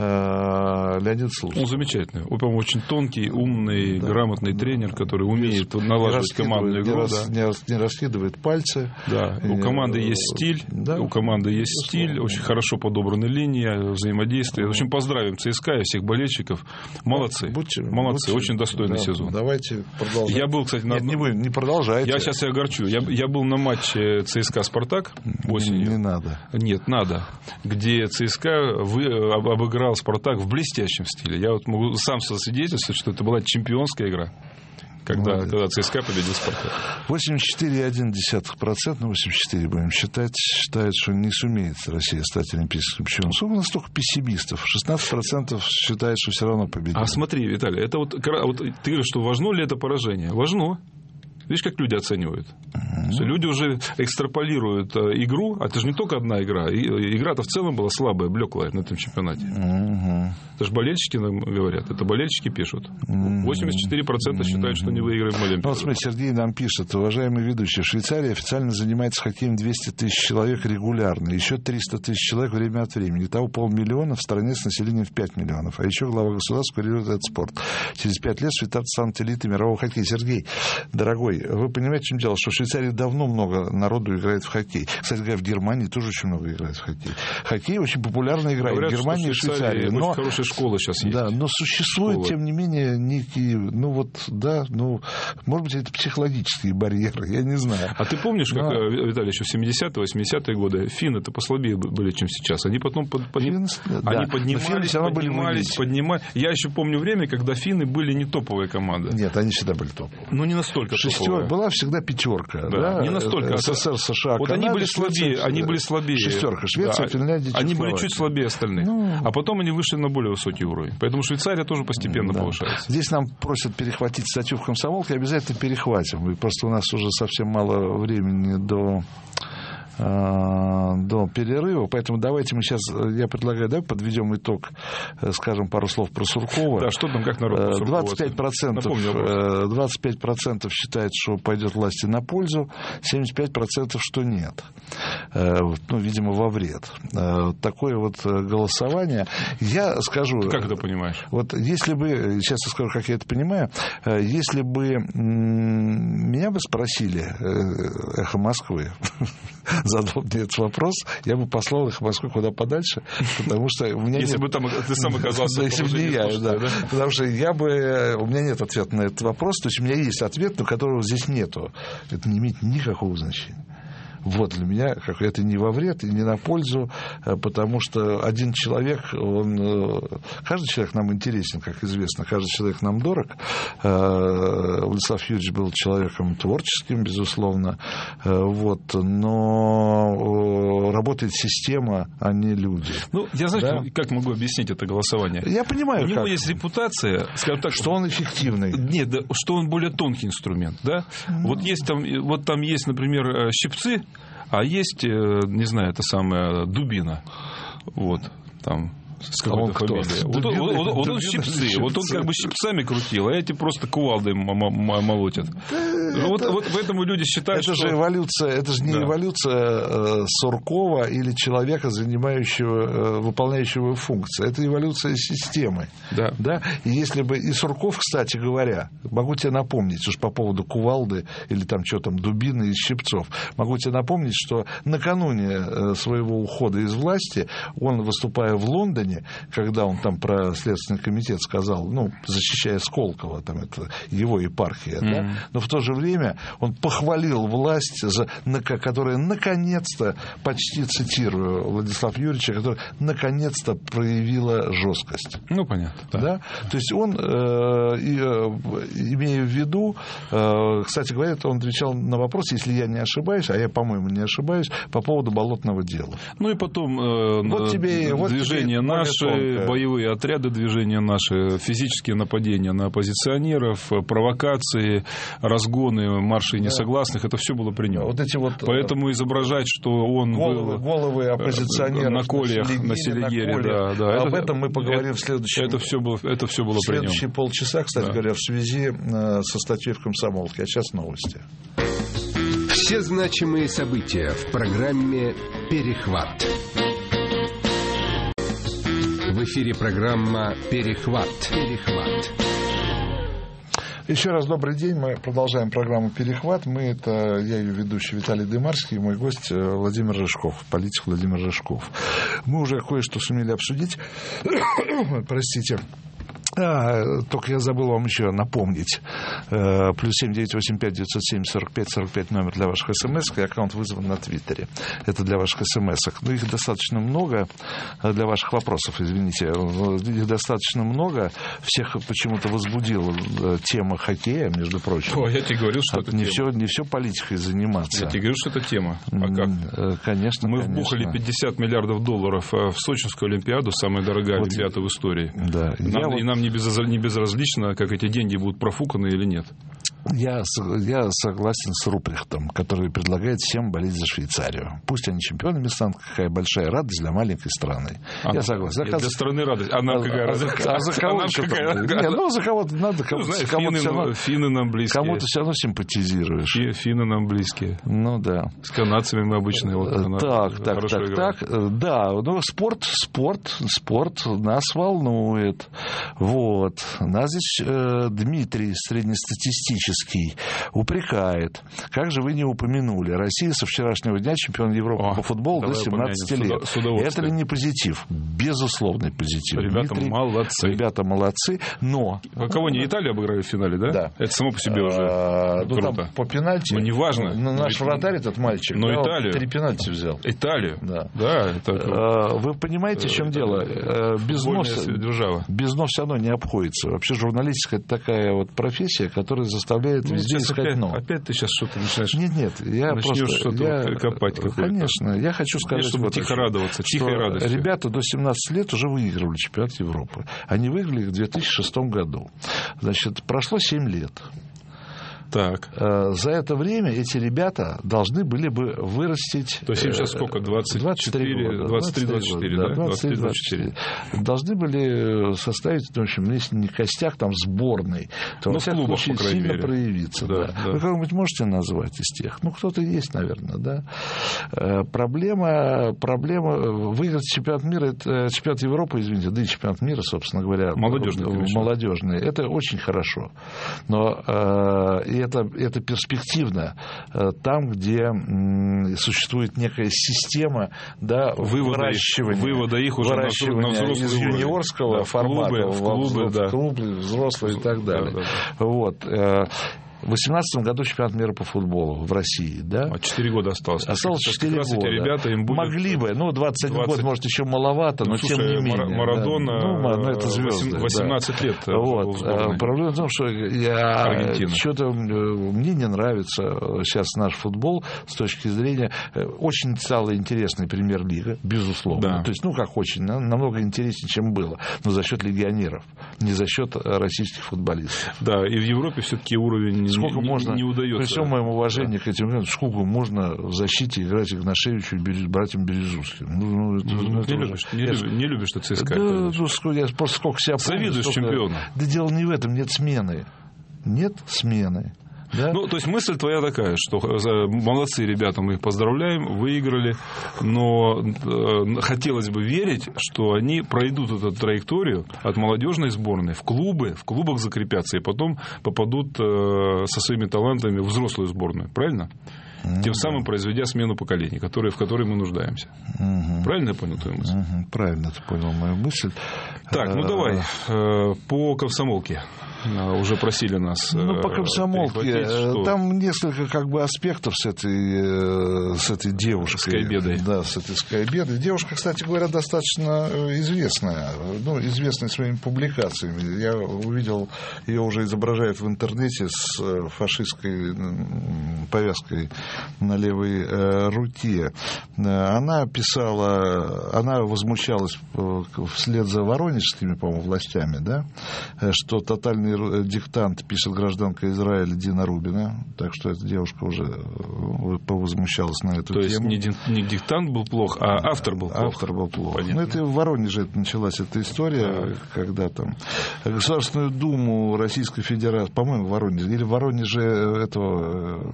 Speaker 2: Леонида Слуцкого.
Speaker 3: Он замечательный. Он, по-моему, очень тонкий, умный, да. грамотный тренер, который умеет Без, налаживать командную игру.
Speaker 2: Не, рас, да. не, рас, не раскидывает пальцы.
Speaker 3: Да. У команды есть стиль. Да. У команды есть Безусловно. стиль. Очень хорошо подобраны линии взаимодействия. В общем, поздравим ЦСКА и всех болельщиков. Молодцы.
Speaker 2: Будьте,
Speaker 3: Молодцы.
Speaker 2: будьте,
Speaker 3: очень достойный
Speaker 2: да,
Speaker 3: сезон.
Speaker 2: Давайте продолжать.
Speaker 3: Я был, кстати,
Speaker 2: Нет,
Speaker 3: на...
Speaker 2: не, вы, не продолжайте.
Speaker 3: Я сейчас я огорчу. Я, я был на матче ЦСКА-Спартак осенью.
Speaker 2: Не, не надо.
Speaker 3: Нет, надо. Где ЦСКА вы, об, обыграл Спартак в блестящем стиле. Я вот могу сам засвидетельствовать, что это была чемпионская игра. Когда, когда ЦСКА победил Спартак.
Speaker 2: восемьдесят четыре целых одна десятая процента, ну, восемьдесят четыре будем считать, считают, что не сумеет Россия стать олимпийским чемпионом. Сколько у нас столько пессимистов? шестнадцать процентов считают, что все равно победит.
Speaker 3: А смотри, Виталий, это вот, вот ты говоришь, что важно ли это поражение? Важно. Видишь, как люди оценивают. Mm-hmm. Люди уже экстраполируют игру, а это же не только одна игра. Игра-то в целом была слабая, блеклая на этом чемпионате. Mm-hmm. Это же болельщики нам говорят, это болельщики пишут. восемьдесят четыре процента считают, что не выиграем Олимпиаду.
Speaker 2: Ну, вот смотри, Сергей нам пишет, уважаемый ведущий, в Швейцарии официально занимается хоккеем двести тысяч человек регулярно, еще триста тысяч человек время от времени. Итого полмиллиона в стране с населением в пять миллионов. А еще глава государства курирует этот спорт. Через пять лет швейцарцы станут элитой мирового хоккея. Сергей, дорогой, вы понимаете, в чем дело? Что в Швейцарии давно много народу играет в хоккей. Кстати говоря, в Германии тоже очень много играет в хоккей. Хоккей очень популярная игра
Speaker 3: Говорят,
Speaker 2: и в Германии, и в Швейцарии.
Speaker 3: Очень
Speaker 2: но,
Speaker 3: хорошая школа сейчас есть.
Speaker 2: Да, но существует, школа. Тем не менее, некие, ну вот, да, ну, может быть, это психологические барьеры, я не знаю.
Speaker 3: А ты помнишь, как,
Speaker 2: но...
Speaker 3: Виталий, еще в семидесятые, восьмидесятые годы финны-то послабее были, чем сейчас. Они потом под, под...
Speaker 2: Финны,
Speaker 3: они
Speaker 2: да.
Speaker 3: поднимались, поднимались, поднимались. Я еще помню время, когда финны были не топовые команды.
Speaker 2: Нет, они всегда были топовые.
Speaker 3: Ну, не настолько
Speaker 2: в
Speaker 3: топовые.
Speaker 2: пятер... была всегда пятерка.
Speaker 3: Да,
Speaker 2: да?
Speaker 3: Не настолько.
Speaker 2: СССР, США,
Speaker 3: вот
Speaker 2: Канада,
Speaker 3: они были слабее.
Speaker 2: Швеция,
Speaker 3: они были слабее.
Speaker 2: Шестерка. Швеция,
Speaker 3: да,
Speaker 2: Финляндия,
Speaker 3: Они были чуть слабее остальных. Ну... А потом они вышли на более высокий уровень. Поэтому Швейцария тоже постепенно да. повышается.
Speaker 2: Здесь нам просят перехватить статью в «Комсомолке». Обязательно перехватим. Просто у нас уже совсем мало времени до... до перерыва, поэтому давайте мы сейчас, я предлагаю, да, подведем итог, скажем пару слов про Суркова.
Speaker 3: Да, что там, как народ
Speaker 2: двадцать пять процентов, двадцать пять процентов считает, что пойдет власти на пользу, семьдесят пять процентов, что нет. Ну, видимо, во вред. Такое вот голосование. Я скажу...
Speaker 3: Ты как это понимаешь?
Speaker 2: Вот если бы, сейчас я скажу, как я это понимаю, если бы меня бы спросили, «Эхо Москвы», задал мне этот вопрос, я бы послал их в Москву куда подальше, потому что у меня
Speaker 3: Если
Speaker 2: нет...
Speaker 3: бы там ты сам оказался...
Speaker 2: Если бы не я, да. Потому что я бы... У меня нет ответа на этот вопрос, то есть у меня есть ответ, но которого здесь нету. Это не имеет никакого значения. Вот для меня как это не во вред и не на пользу, потому что один человек, он, каждый человек нам интересен, как известно, каждый человек нам дорог. Владислав Юрьевич был человеком творческим, безусловно, вот, но работает система, а не люди.
Speaker 3: Ну, я знаю, да? как могу объяснить это голосование.
Speaker 2: Я понимаю,
Speaker 3: У него
Speaker 2: как.
Speaker 3: есть репутация, скажем так,
Speaker 2: что он эффективный.
Speaker 3: Нет, да, что он более тонкий инструмент, да? Mm. Вот есть там, вот там есть, например, щипцы. А есть, не знаю, это самая дубина. Вот, там, с какой-то фамилией. Вот,
Speaker 2: Дубина,
Speaker 3: вот, вот, вот он
Speaker 2: щипцы.
Speaker 3: щипцы. Вот он как бы щипцами крутил, а эти просто кувалдой молотят. Это, вот, вот поэтому люди считают,
Speaker 2: это
Speaker 3: что...
Speaker 2: Же эволюция, это же не да. эволюция э, Суркова или человека, занимающего, э, выполняющего функции. Это эволюция системы.
Speaker 3: Да.
Speaker 2: Да? И если бы... И Сурков, кстати говоря, могу тебе напомнить, уж по поводу кувалды или там что там, дубины и щипцов, могу тебе напомнить, что накануне своего ухода из власти он, выступая в Лондоне, когда он там про Следственный комитет сказал, ну, защищая Сколково, там это его епархия, mm-hmm. да? Но в то же время он похвалил власть, за, на, которая наконец-то, почти цитирую Владислава Юрьевича, которая наконец-то проявила жесткость.
Speaker 3: Ну, понятно. Да.
Speaker 2: Да? То есть он, э, э, имея в виду, э, кстати говоря, он отвечал на вопрос, если я не ошибаюсь, а я, по-моему, не ошибаюсь, по поводу болотного дела.
Speaker 3: Ну и потом э,
Speaker 2: вот тебе, вот
Speaker 3: движение наши, боевые отряды движения наши, физические нападения на оппозиционеров, провокации, разгоны, марши несогласных, это все было при нем.
Speaker 2: Вот эти вот
Speaker 3: поэтому изображать, что он
Speaker 2: головы,
Speaker 3: был
Speaker 2: головы оппозиционеров
Speaker 3: на кольях, на Селигере, да, да.
Speaker 2: Об
Speaker 3: это,
Speaker 2: этом мы поговорим
Speaker 3: это,
Speaker 2: в следующем.
Speaker 3: Это все было, это все было при нем.
Speaker 2: В следующие полчаса, кстати да. говоря, в связи со статьей в «Комсомолке». А сейчас новости.
Speaker 1: Все значимые события в программе «Перехват». В эфире программа «Перехват». Перехват.
Speaker 2: Еще раз добрый день. Мы продолжаем программу «Перехват». Мы, это я ее ведущий Виталий Дымарский и мой гость Владимир Рыжков, политик Владимир Рыжков. Мы уже кое-что сумели обсудить. Простите. А, только я забыл вам еще напомнить. Плюс семь девять восемь пять девятьсот семь сорок пять сорок пять номер для ваших смс, и аккаунт вызван на Твиттере. Это для ваших смс. Но их достаточно много для ваших вопросов, извините. Их достаточно много. Всех почему-то возбудила тема хоккея, между прочим.
Speaker 3: О, я тебе говорил, что это
Speaker 2: не
Speaker 3: тема.
Speaker 2: Все, не все политикой заниматься.
Speaker 3: Я тебе говорю, что это тема. А как?
Speaker 2: Конечно,
Speaker 3: Мы
Speaker 2: конечно.
Speaker 3: вбухали пятьдесят миллиардов долларов в Сочинскую Олимпиаду, самая дорогая вот Олимпиада в истории.
Speaker 2: Да.
Speaker 3: Нам, и нам не безразлично, как эти деньги будут профуканы или нет.
Speaker 2: Я, я согласен с Руприхтом, который предлагает всем болеть за Швейцарию. Пусть они чемпионами станут, какая большая радость для маленькой страны.
Speaker 3: А
Speaker 2: я согласен.
Speaker 3: Для за... страны радость. А нам какая радость?
Speaker 2: А, а за кого еще? Ну, за кого-то надо.
Speaker 3: Ну, знаешь, финны, равно, финны нам близкие.
Speaker 2: Кому-то все равно симпатизируешь.
Speaker 3: Фи, финны нам близкие.
Speaker 2: Ну, да.
Speaker 3: С канадцами мы обычно вот,
Speaker 2: так, так, так, играем. так. Да, ну, спорт, спорт, спорт нас волнует. Вот. Нас здесь э, Дмитрий среднестатистический упрекает. Как же вы не упомянули? Россия со вчерашнего дня чемпион Европы О, по футболу до семнадцати лет. С Это ли не позитив? Безусловный позитив.
Speaker 3: Ребята
Speaker 2: Дмитрий,
Speaker 3: молодцы.
Speaker 2: Ребята молодцы, но...
Speaker 3: А кого не Италию обыграли в финале, да?
Speaker 2: Да.
Speaker 3: Это само по себе уже
Speaker 2: а,
Speaker 3: круто.
Speaker 2: Ну, там по пенальти.
Speaker 3: Ну, неважно.
Speaker 2: Ну, наш вратарь, этот мальчик,
Speaker 3: но
Speaker 2: да,
Speaker 3: Италию.
Speaker 2: три пенальти взял.
Speaker 3: Италию?
Speaker 2: Да.
Speaker 3: Да, это...
Speaker 2: а, вы понимаете, в чем это, дело? Это, без носа,
Speaker 3: держава.
Speaker 2: без носа все равно не обходится. Вообще журналистика — это такая вот профессия, которая заставляет заставляет
Speaker 3: ну,
Speaker 2: везде искать
Speaker 3: опять,
Speaker 2: дно.
Speaker 3: Опять ты сейчас что-то начинаешь...
Speaker 2: Нет, нет, я
Speaker 3: начнешь
Speaker 2: просто...
Speaker 3: что-то
Speaker 2: я,
Speaker 3: вот копать какое-то.
Speaker 2: Конечно, я хочу сказать...
Speaker 3: Нет, чтобы
Speaker 2: вот
Speaker 3: тихо
Speaker 2: еще,
Speaker 3: радоваться, тихой радостью.
Speaker 2: Ребята до семнадцати лет уже выигрывали чемпионат Европы. Они выиграли их в две тысячи шестом году. Значит, прошло семь лет.
Speaker 3: Так.
Speaker 2: За это время эти ребята должны были бы вырастить...
Speaker 3: То есть им сейчас сколько? двадцать четыре, двадцать три двадцать четыре, да? двадцать три двадцать четыре.
Speaker 2: Должны были составить, в общем, если не костяк, там, сборной, то,
Speaker 3: ну,
Speaker 2: во всяком
Speaker 3: клубах,
Speaker 2: случае, сильно
Speaker 3: мере.
Speaker 2: проявиться.
Speaker 3: Да,
Speaker 2: Да.
Speaker 3: да.
Speaker 2: Вы кого-нибудь можете назвать из тех? Ну, кто-то есть, наверное, да. Проблема, проблема выиграть чемпионат мира, это, чемпионат Европы, извините, да и чемпионат мира, собственно говоря.
Speaker 3: Молодежный.
Speaker 2: Молодежный. Это очень хорошо. Но и это, это перспективно там, где существует некая система, да,
Speaker 3: вывода
Speaker 2: выращивания,
Speaker 3: их, вывода их уже
Speaker 2: выращивания
Speaker 3: на взрослый
Speaker 2: из
Speaker 3: уровень.
Speaker 2: юниорского
Speaker 3: да,
Speaker 2: формата
Speaker 3: в клубы, в клубы,
Speaker 2: в,
Speaker 3: да.
Speaker 2: в клубы, взрослые и так далее.
Speaker 3: Да, да, да.
Speaker 2: Вот. В две тысячи восемнадцатом году чемпионат мира по футболу в России, да?
Speaker 3: А четыре года осталось.
Speaker 2: Осталось четыре года.
Speaker 3: Эти ребята им будет...
Speaker 2: Могли бы, ну, двадцать один
Speaker 3: двадцать...
Speaker 2: год, может, еще маловато, но
Speaker 3: ну,
Speaker 2: тем
Speaker 3: слушай,
Speaker 2: не менее.
Speaker 3: Марадона,
Speaker 2: да. Ну, ну, это звезды,
Speaker 3: восемнадцать
Speaker 2: да.
Speaker 3: лет.
Speaker 2: Вот. Проблема в том, что я
Speaker 3: Аргентина.
Speaker 2: что-то мне не нравится сейчас наш футбол с точки зрения... Очень стала интересной премьер-лига, безусловно.
Speaker 3: Да.
Speaker 2: То есть, ну, как очень, намного интереснее, чем было. Но за счет легионеров, не за счет российских футболистов.
Speaker 3: Да, и в Европе все-таки уровень
Speaker 2: Сколько
Speaker 3: не,
Speaker 2: можно...
Speaker 3: не удается.
Speaker 2: При всем моем уважении да. к этим ребятам, сколько можно в защите играть Игнашевичу и Берез... братьям Березутским? Ну, ну, это, ну,
Speaker 3: не,
Speaker 2: это
Speaker 3: любишь,
Speaker 2: уже...
Speaker 3: не,
Speaker 2: я...
Speaker 3: любишь, не любишь, что ЦСКА?
Speaker 2: Да, ну, я просто сколько себя помню.
Speaker 3: Завидуешь
Speaker 2: сколько...
Speaker 3: чемпиону.
Speaker 2: Да дело не в этом, нет смены. Нет смены. Да?
Speaker 3: Ну, то есть мысль твоя такая, что молодцы ребята, мы их поздравляем, выиграли, но э, хотелось бы верить, что они пройдут эту траекторию от молодежной сборной в клубы, в клубах закрепятся и потом попадут э, со своими талантами в взрослую сборную, правильно? Mm-hmm. Тем самым произведя смену поколений, которые, в которой мы нуждаемся. Mm-hmm. Правильно я понял твою мысль?
Speaker 2: Mm-hmm. Правильно ты понял мою мысль.
Speaker 3: Так, ну давай, по комсомолке. Уже просили нас.
Speaker 2: Ну, по комсомолке. Там несколько как бы аспектов с этой, с этой девушкой.
Speaker 3: Скайбедой.
Speaker 2: Да, с этой Скайбедой. Девушка, кстати говоря, достаточно известная. Ну, известная своими публикациями. Я увидел, ее уже изображают в интернете с фашистской повязкой на левой руке. Она писала, она возмущалась вслед за воронежскими, по-моему, властями, да, что тотальный диктант пишет гражданка Израиля Дина Рубина, так что эта девушка уже повозмущалась на эту
Speaker 3: То
Speaker 2: тему.
Speaker 3: То есть не диктант был плох, а автор был плох.
Speaker 2: Автор был плох.
Speaker 3: Понятно.
Speaker 2: Ну, это в Воронеже это началась эта история, так. когда там Государственную Думу Российской Федерации, по-моему, в Воронеже, или в Воронеже этого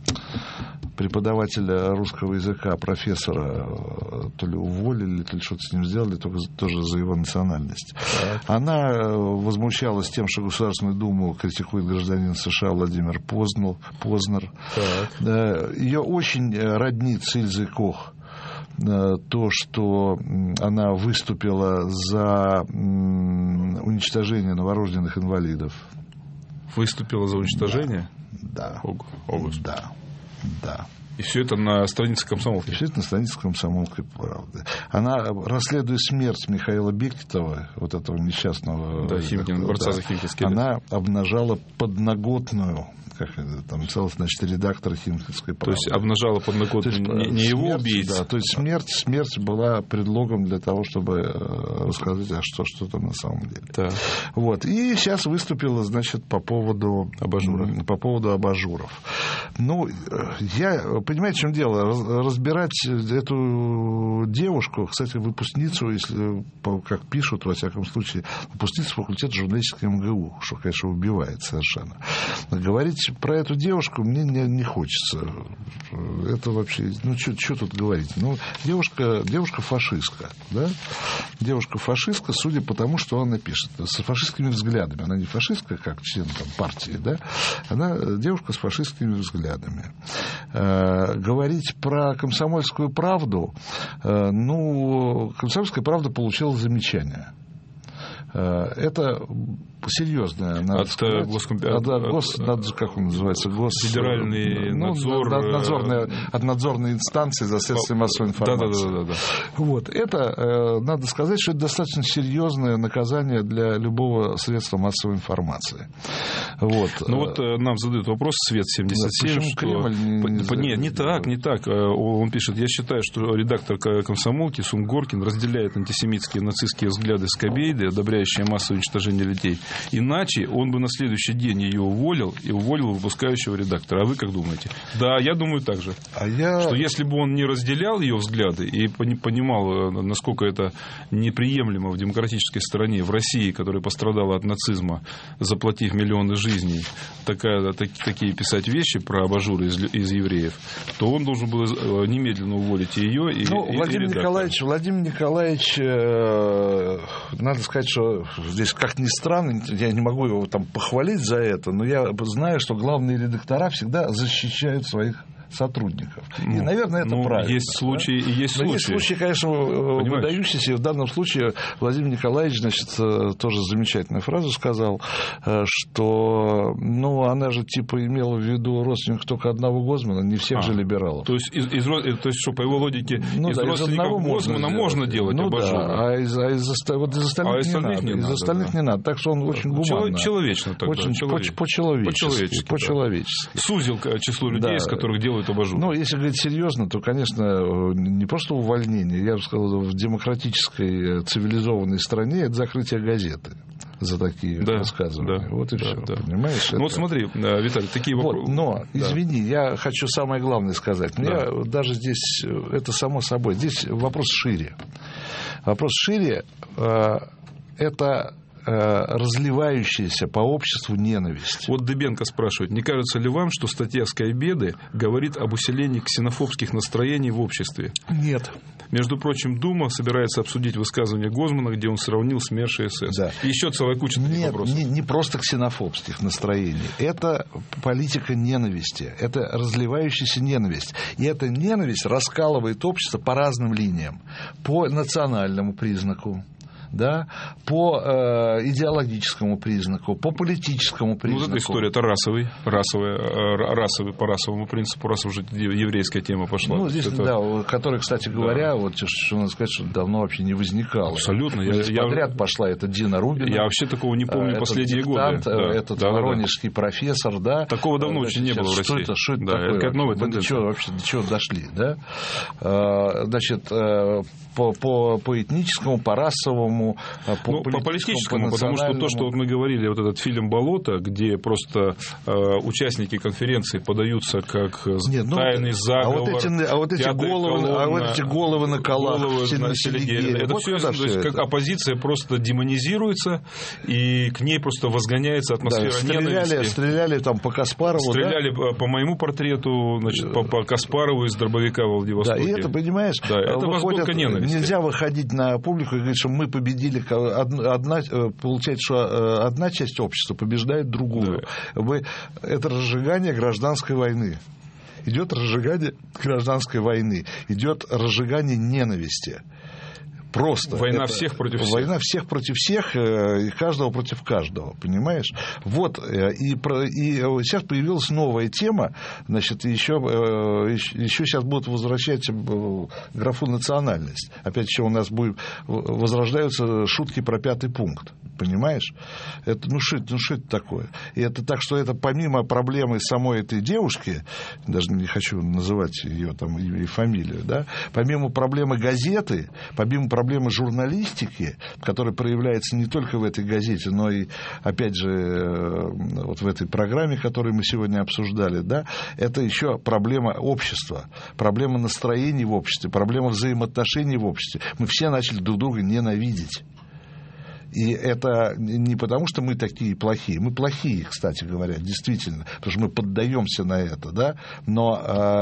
Speaker 2: преподавателя русского языка, профессора, то ли уволили, то ли что-то с ним сделали, только тоже за его национальность. Так. Она возмущалась тем, что Государственную Думу критикует гражданин США Владимир Познер. Познер. Ее очень роднит с Ильзой Кох то, что она выступила за уничтожение новорожденных инвалидов.
Speaker 3: Выступила за уничтожение?
Speaker 2: Да.
Speaker 3: Ого.
Speaker 2: Да. Да.
Speaker 3: И все это на странице комсомолки?
Speaker 2: Все это на странице комсомолки, правда. Она, расследуя смерть Михаила Бекетова, вот этого несчастного...
Speaker 3: Да, Химкина, борца
Speaker 2: да,
Speaker 3: за Химкинский.
Speaker 2: Она обнажала подноготную, как это там целых, значит, редактора Химкинской правды.
Speaker 3: То есть обнажала подноготную не, не его
Speaker 2: смерть,
Speaker 3: убийц?
Speaker 2: Да, то есть смерть, смерть была предлогом для того, чтобы рассказать, а что, что там на самом деле.
Speaker 3: Так.
Speaker 2: Вот. И сейчас выступила, значит, по поводу
Speaker 3: абажуров.
Speaker 2: По поводу абажуров. Ну, я, понимаете, в чем дело? Разбирать эту девушку, кстати, выпускницу, если, как пишут, во всяком случае, выпускницу факультета журналистики эм гэ у, что, конечно, убивает совершенно. Говорить про эту девушку мне не, не хочется. Это вообще... Ну, что тут говорить? Ну, девушка, девушка фашистка, да? Девушка фашистка, судя по тому, что она пишет. С фашистскими взглядами. Она не фашистка, как член там, партии, да? Она девушка с фашистскими взглядами. Э, говорить про «Комсомольскую правду», э, ну, «Комсомольская правда» получила замечание. Э, это серьезная, надо
Speaker 3: от,
Speaker 2: сказать.
Speaker 3: Госкомп...
Speaker 2: от, от, гос... от, как он называется? Гос...
Speaker 3: Федеральный ну, надзор.
Speaker 2: Надзорная, от надзорной инстанции за средствами массовой информации.
Speaker 3: Да, да, да, да, да.
Speaker 2: Вот. Это, надо сказать, что это достаточно серьезное наказание для любого средства массовой информации. Вот.
Speaker 3: Ну вот нам задают вопрос Свет семьдесят семь.
Speaker 2: Да, почему
Speaker 3: что...
Speaker 2: Кремль не,
Speaker 3: по... не, не так, не так. Он пишет: я считаю, что редактор «Комсомолки» Сунгоркин разделяет антисемитские нацистские взгляды Скабейды, одобряющие массовое уничтожение людей. Иначе он бы на следующий день ее уволил и уволил выпускающего редактора. А вы как думаете? Да, я думаю так же.
Speaker 2: А я...
Speaker 3: Что если бы он не разделял ее взгляды и понимал, насколько это неприемлемо в демократической стране, в России, которая пострадала от нацизма, заплатив миллионы жизней, такая, так, такие писать вещи про абажуры из, из евреев, то он должен был немедленно уволить и ее, и,
Speaker 2: ну,
Speaker 3: и,
Speaker 2: Владимир
Speaker 3: и
Speaker 2: Николаевич, Владимир Николаевич, э, надо сказать, что здесь, как ни странно, я не могу его там похвалить за это, но я знаю, что главные редактора всегда защищают своих сотрудников. И, наверное, это
Speaker 3: ну,
Speaker 2: правильно.
Speaker 3: Есть случаи
Speaker 2: да?
Speaker 3: и есть случаи.
Speaker 2: Есть случаи, конечно, Понимаешь? выдающиеся. В данном случае Владимир Николаевич, значит, тоже замечательную фразу сказал, что, ну, она же, типа, имела в виду родственников только одного Гозмана, не всех а, же либералов.
Speaker 3: То есть, из, из, то есть, что, по его логике,
Speaker 2: ну,
Speaker 3: из
Speaker 2: да,
Speaker 3: родственников
Speaker 2: из
Speaker 3: Гозмана можно делать
Speaker 2: ну,
Speaker 3: абажуры.
Speaker 2: Да, а из, а из, вот из остальных, а из остальных не, не надо. Из остальных да. не надо. Так что он очень гуманно.
Speaker 3: Человечно тогда.
Speaker 2: Очень
Speaker 3: человечески.
Speaker 2: По-человечески.
Speaker 3: По-человечески,
Speaker 2: по-человечески.
Speaker 3: Да. Сузил число людей, да. из которых делают абажуры.
Speaker 2: Ну, если говорить серьезно, то, конечно, не просто увольнение, я бы сказал, в демократической цивилизованной стране это закрытие газеты за такие
Speaker 3: да,
Speaker 2: высказывания.
Speaker 3: Да,
Speaker 2: вот и
Speaker 3: да,
Speaker 2: все.
Speaker 3: Да.
Speaker 2: Понимаешь?
Speaker 3: Ну, это... вот смотри, Виталий, такие
Speaker 2: вот,
Speaker 3: вопросы.
Speaker 2: Но,
Speaker 3: да.
Speaker 2: извини, я хочу самое главное сказать. Да. Я даже здесь, это само собой, здесь вопрос шире. Вопрос шире, это разливающаяся по обществу ненависть.
Speaker 3: Вот Дыбенко спрашивает: не кажется ли вам, что статья Скайбеды говорит об усилении ксенофобских настроений в обществе?
Speaker 2: Нет.
Speaker 3: Между прочим, Дума собирается обсудить высказывание Гозмана, где он сравнил СМЕРШ и СС.
Speaker 2: Да.
Speaker 3: И еще целая куча таких
Speaker 2: Нет,
Speaker 3: вопросов.
Speaker 2: Не, не просто ксенофобских настроений. Это политика ненависти. Это разливающаяся ненависть. И эта ненависть раскалывает общество по разным линиям. По национальному признаку. Да, по э, идеологическому признаку, по политическому признаку.
Speaker 3: Ну, эта история, это расовый, расовый, расовый, по расовому принципу, раз уже еврейская тема пошла.
Speaker 2: Ну, здесь,
Speaker 3: это...
Speaker 2: да, которая, кстати говоря,
Speaker 3: да.
Speaker 2: вот, что надо сказать, что давно вообще не возникала.
Speaker 3: Абсолютно.
Speaker 2: Я,
Speaker 3: я,
Speaker 2: подряд
Speaker 3: я...
Speaker 2: пошла, это Дина Рубина.
Speaker 3: Я вообще такого не помню последние
Speaker 2: диктант,
Speaker 3: годы. Да,
Speaker 2: этот
Speaker 3: да,
Speaker 2: воронежский да. профессор, да.
Speaker 3: Такого давно очень не было в России.
Speaker 2: Что это, что это
Speaker 3: да,
Speaker 2: такое?
Speaker 3: Это новая
Speaker 2: Мы до чего вообще, до чего дошли, да? Значит, по, по, по этническому, по расовому, по
Speaker 3: ну, по политическому, по потому что то, что вот мы говорили, вот этот фильм «Болото», где просто э, участники конференции подаются как Нет, ну,
Speaker 2: а
Speaker 3: тайный заговор.
Speaker 2: Вот эти, а вот эти, головы,
Speaker 3: колонна,
Speaker 2: а вот эти головы на колах,
Speaker 3: головы на Селигере. Это вот все, то есть, это. Как оппозиция просто демонизируется, и к ней просто возгоняется атмосфера
Speaker 2: да,
Speaker 3: ненависти.
Speaker 2: Стреляли, стреляли там по Каспарову.
Speaker 3: Стреляли
Speaker 2: да?
Speaker 3: по моему портрету, значит, по, по Каспарову из дробовика в Владивостоке.
Speaker 2: Да, и это, понимаешь,
Speaker 3: да, это
Speaker 2: выходят,
Speaker 3: ненависти.
Speaker 2: Нельзя выходить на публику и говорить, что мы победили, одна, получается, что одна часть общества побеждает другую. Да. Вы, это разжигание гражданской войны. Идет разжигание гражданской войны, идет разжигание ненависти. Просто.
Speaker 3: Война
Speaker 2: это,
Speaker 3: всех против всех.
Speaker 2: Война всех против всех, и каждого против каждого, понимаешь? Вот, и, и сейчас появилась новая тема, значит, еще, еще сейчас будут возвращать графу национальность. Опять еще у нас будет, возрождаются шутки про пятый пункт, понимаешь? Это, ну, что, ну, что это такое? И это так, что это помимо проблемы самой этой девушки, даже не хочу называть ее там и фамилию, да, помимо проблемы газеты, помимо проблемы проблемы журналистики, которая проявляется не только в этой газете, но и, опять же, вот в этой программе, которую мы сегодня обсуждали, да, это еще проблема общества, проблема настроений в обществе, проблема взаимоотношений в обществе. Мы все начали друг друга ненавидеть. И это не потому, что мы такие плохие. Мы плохие, кстати говоря, действительно, потому что мы поддаемся на это, да? Но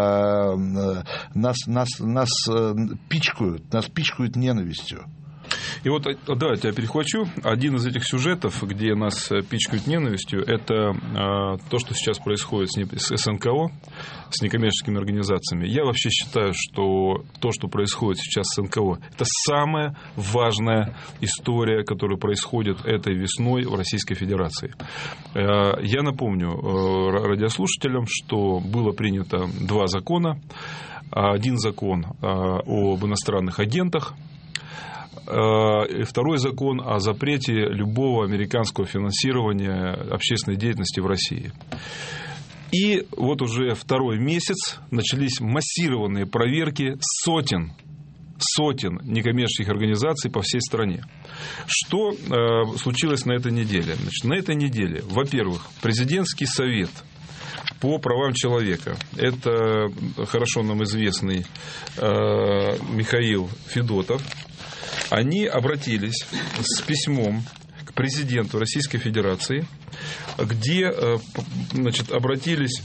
Speaker 2: э, нас, нас, нас пичкают, нас пичкают ненавистью.
Speaker 3: И вот, давайте я перехвачу. Один из этих сюжетов, где нас пичкают ненавистью, это то, что сейчас происходит с эс эн ка о, с некоммерческими организациями. Я вообще считаю, что то, что происходит сейчас с эс эн ка о, это самая важная история, которая происходит этой весной в Российской Федерации. Я напомню радиослушателям, что было принято два закона. Один закон об иностранных агентах, и второй закон о запрете любого американского финансирования общественной деятельности в России. И вот уже второй месяц начались массированные проверки сотен, сотен некоммерческих организаций по всей стране. Что э, случилось на этой неделе? Значит, на этой неделе, во-первых, президентский совет по правам человека. Это хорошо нам известный э, Михаил Федотов. Они обратились с письмом к президенту Российской Федерации, где э, значит, обратились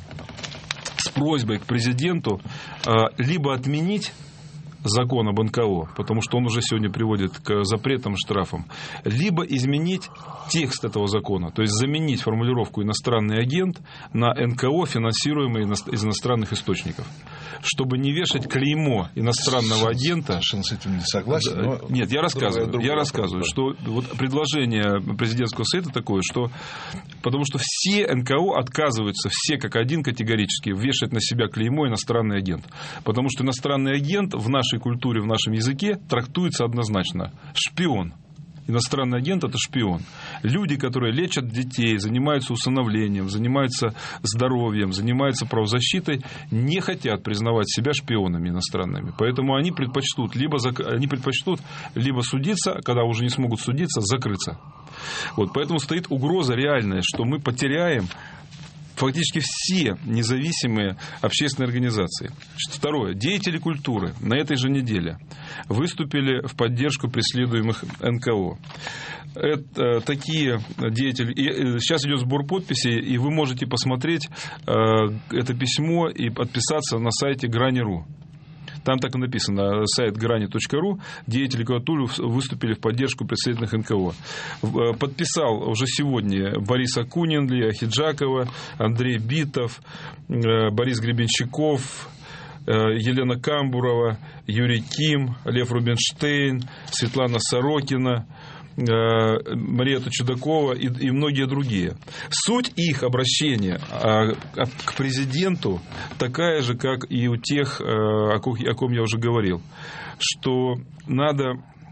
Speaker 3: с просьбой к президенту э, либо отменить закон об эн ка о, потому что он уже сегодня приводит к запретам и штрафам, либо изменить текст этого закона, то есть заменить формулировку «иностранный агент» на эн ка о, финансируемый из иностранных источников, чтобы не вешать клеймо иностранного агента.
Speaker 2: Совершенно с этим не согласен. Но...
Speaker 3: Нет, я рассказываю,
Speaker 2: другое,
Speaker 3: я рассказываю, что вот предложение президентского совета такое, что потому что все эн ка о отказываются, все как один категорически, вешать на себя клеймо иностранный агент, потому что иностранный агент в нашей культуре, в нашем языке трактуется однозначно шпион. Иностранный агент – это шпион. Люди, которые лечат детей, занимаются усыновлением, занимаются здоровьем, занимаются правозащитой, не хотят признавать себя шпионами иностранными. Поэтому они предпочтут либо, они предпочтут либо судиться, когда уже не смогут судиться, закрыться. Вот, поэтому стоит угроза реальная, что мы потеряем фактически все независимые общественные организации. Второе. Деятели культуры на этой же неделе выступили в поддержку преследуемых эн ка о. Это такие деятели... И сейчас идет сбор подписей, и вы можете посмотреть это письмо и подписаться на сайте грани точка ру. Там так и написано, сайт грани точка ру, деятели культуры выступили в поддержку преследуемых эн ка о. Подписал уже сегодня Борис Акунин, Лия Хиджакова, Андрей Битов, Борис Гребенщиков, Елена Камбурова, Юрий Ким, Лев Рубинштейн, Светлана Сорокина, Мариэта Чудакова и, и многие другие. Суть их обращения к президенту такая же, как и у тех, о ком я уже говорил, что надо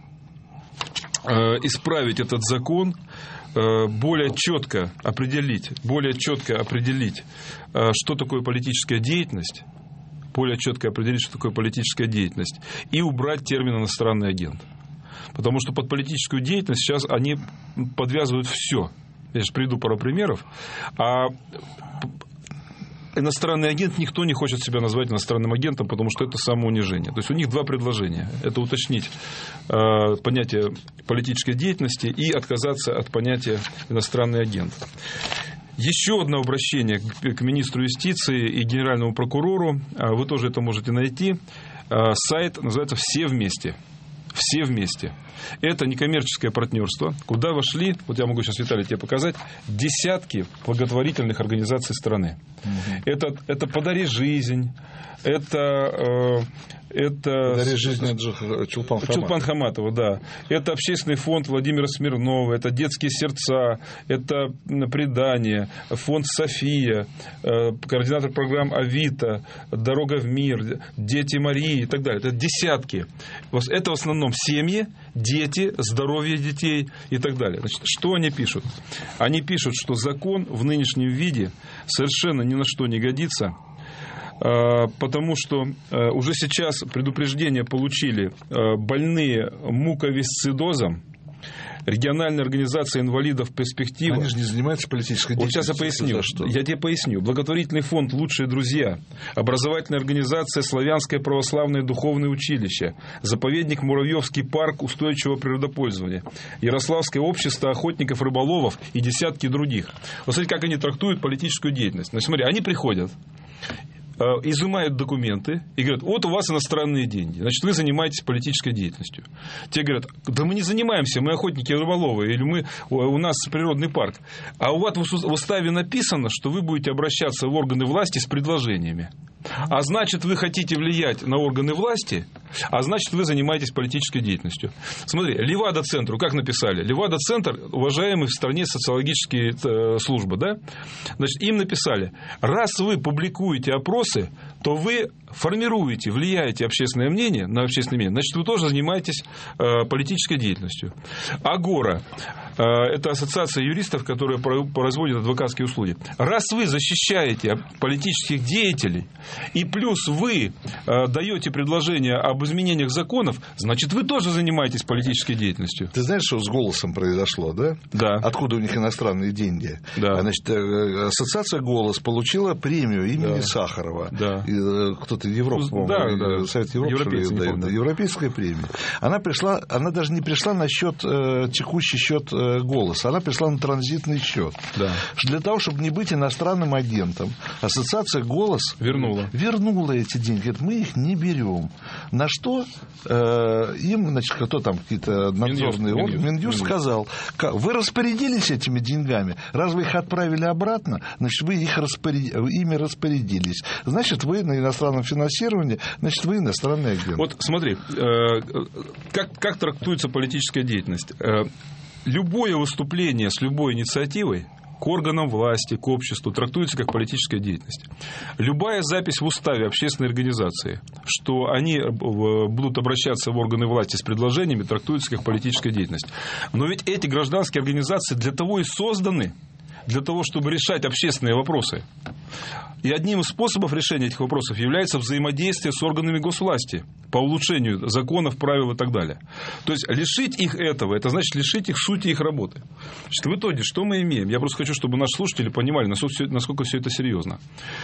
Speaker 3: исправить этот закон, более четко определить, более четко определить, что такое политическая деятельность, более четко определить, что такое политическая деятельность, и убрать термин «иностранный агент». Потому что под политическую деятельность сейчас они подвязывают все. Я же приведу пару примеров. А иностранный агент, никто не хочет себя назвать иностранным агентом, потому что это самоунижение. То есть у них два предложения. Это уточнить э, понятие политической деятельности и отказаться от понятия иностранный агент. Еще одно обращение к министру юстиции и генеральному прокурору. Вы тоже это можете найти. Сайт называется «Все вместе». Все вместе. Это некоммерческое партнерство, куда вошли, вот я могу сейчас, Виталий, тебе показать, десятки благотворительных организаций страны. Угу. Это, это «Подари жизнь», это... Это
Speaker 2: «Подари жизнь» от Чулпан Хаматова.
Speaker 3: Чулпан Хаматова, да. Это общественный фонд Владимира Смирнова, это «Детские сердца», это «Предание», фонд «София», координатор программ «Авито», «Дорога в мир», «Дети Марии» и так далее. Это десятки. Это в основном семьи, дети, здоровье детей и так далее. Значит, что они пишут? Они пишут, что закон в нынешнем виде совершенно ни на что не годится, потому что уже сейчас предупреждение получили больные муковисцидозом, региональная организация инвалидов «Перспектива».
Speaker 2: Они же не занимаются политической деятельностью.
Speaker 3: Вот сейчас я поясню. Что? Я тебе поясню. Благотворительный фонд «Лучшие друзья», образовательная организация «Славянское православное духовное училище», заповедник «Муравьевский парк устойчивого природопользования», Ярославское общество охотников-рыболовов и десятки других. Вот смотрите, как они трактуют политическую деятельность. Ну, смотри, они приходят. изымают документы и говорят, вот у вас иностранные деньги, значит, вы занимаетесь политической деятельностью. Те говорят, да мы не занимаемся, мы охотники рыболовы, или мы, у нас природный парк. А у вас в уставе написано, что вы будете обращаться в органы власти с предложениями. А значит, вы хотите влиять на органы власти, а значит, вы занимаетесь политической деятельностью. Смотри, Левада-центру, как написали? Левада-центр, уважаемый в стране социологические службы, да? Значит, им написали, раз вы публикуете опросы, то вы формируете, влияете общественное мнение, на общественное мнение, значит, вы тоже занимаетесь э, политической деятельностью. Агора, э, это ассоциация юристов, которая производит адвокатские услуги. Раз вы защищаете политических деятелей, и плюс вы э, даете предложения об изменениях законов, значит, вы тоже занимаетесь политической деятельностью.
Speaker 2: Ты знаешь, что с «Голосом» произошло, да?
Speaker 3: Да.
Speaker 2: Откуда у них иностранные деньги?
Speaker 3: Да.
Speaker 2: Значит, ассоциация «Голос» получила премию имени
Speaker 3: да.
Speaker 2: Сахарова.
Speaker 3: Да.
Speaker 2: И, кто-то Европы, по-моему,
Speaker 3: да, да.
Speaker 2: Совет Европы, что ли, дает, да, европейская премия. Она пришла, она даже не пришла на счет, э, текущий счет э, «Голоса», она пришла на транзитный счет.
Speaker 3: Да.
Speaker 2: Для того, чтобы не быть иностранным агентом, ассоциация «Голос»
Speaker 3: вернула,
Speaker 2: вернула эти деньги. Говорит, мы их не берем. На что э, им, значит, кто там, какие-то надзорные органы, Минюст, Минюст сказал, вы распорядились этими деньгами, раз вы их отправили обратно, значит, вы их распоряд... ими распорядились. Значит, вы на иностранном финансировании, значит, вы иностранный агент.
Speaker 3: Вот смотри, как, как трактуется политическая деятельность. Любое выступление с любой инициативой к органам власти, к обществу трактуется как политическая деятельность. Любая запись в уставе общественной организации, что они будут обращаться в органы власти с предложениями, трактуется как политическая деятельность. Но ведь эти гражданские организации для того и созданы, для того, чтобы решать общественные вопросы. И одним из способов решения этих вопросов является взаимодействие с органами госвласти по улучшению законов, правил и так далее. То есть лишить их этого, это значит лишить их сути их работы. Значит, в итоге, что мы имеем? Я просто хочу, чтобы наши слушатели понимали, насколько все, насколько все это серьезно.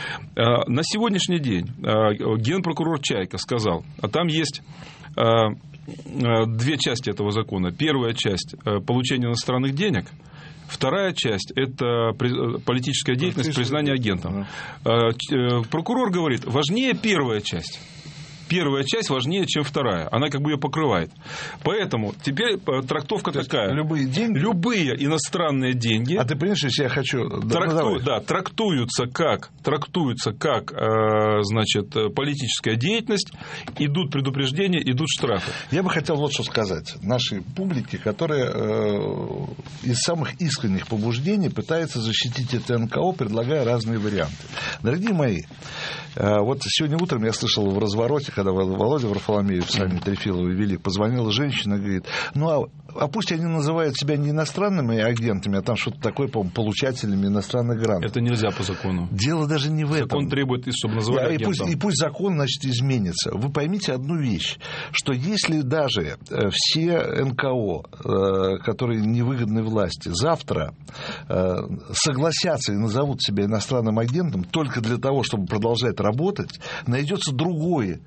Speaker 3: На сегодняшний день генпрокурор Чайка сказал, а там есть две части этого закона. Первая часть – получение иностранных денег. Вторая часть – это политическая деятельность, признание агентом. Прокурор говорит, важнее первая часть. Первая часть важнее, чем вторая. Она как бы ее покрывает. Поэтому теперь трактовка
Speaker 2: то
Speaker 3: такая.
Speaker 2: Любые деньги?
Speaker 3: Любые иностранные деньги.
Speaker 2: А ты понимаешь, если я хочу...
Speaker 3: Тракту... Ну, да, трактуются как, трактуются как значит, политическая деятельность. Идут предупреждения, идут штрафы.
Speaker 2: Я бы хотел вот что сказать нашей публике, которая э, из самых искренних побуждений пытается защитить это эн ка о, предлагая разные варианты. Дорогие мои, э, вот сегодня утром я слышал в развороте, когда Володя Варфоломеев с Аней Трефиловой вели, позвонила женщина, говорит, ну а, а пусть они называют себя не иностранными агентами, а там что-то такое, по-моему, получателями иностранных грантов.
Speaker 3: Это нельзя по закону.
Speaker 2: Дело даже не в
Speaker 3: закон
Speaker 2: этом.
Speaker 3: Закон требует, чтобы называли
Speaker 2: да,
Speaker 3: агентом.
Speaker 2: И пусть, и пусть закон, значит, изменится. Вы поймите одну вещь, что если даже все эн ка о, которые невыгодны власти, завтра согласятся и назовут себя иностранным агентом только для того, чтобы продолжать работать, найдется другое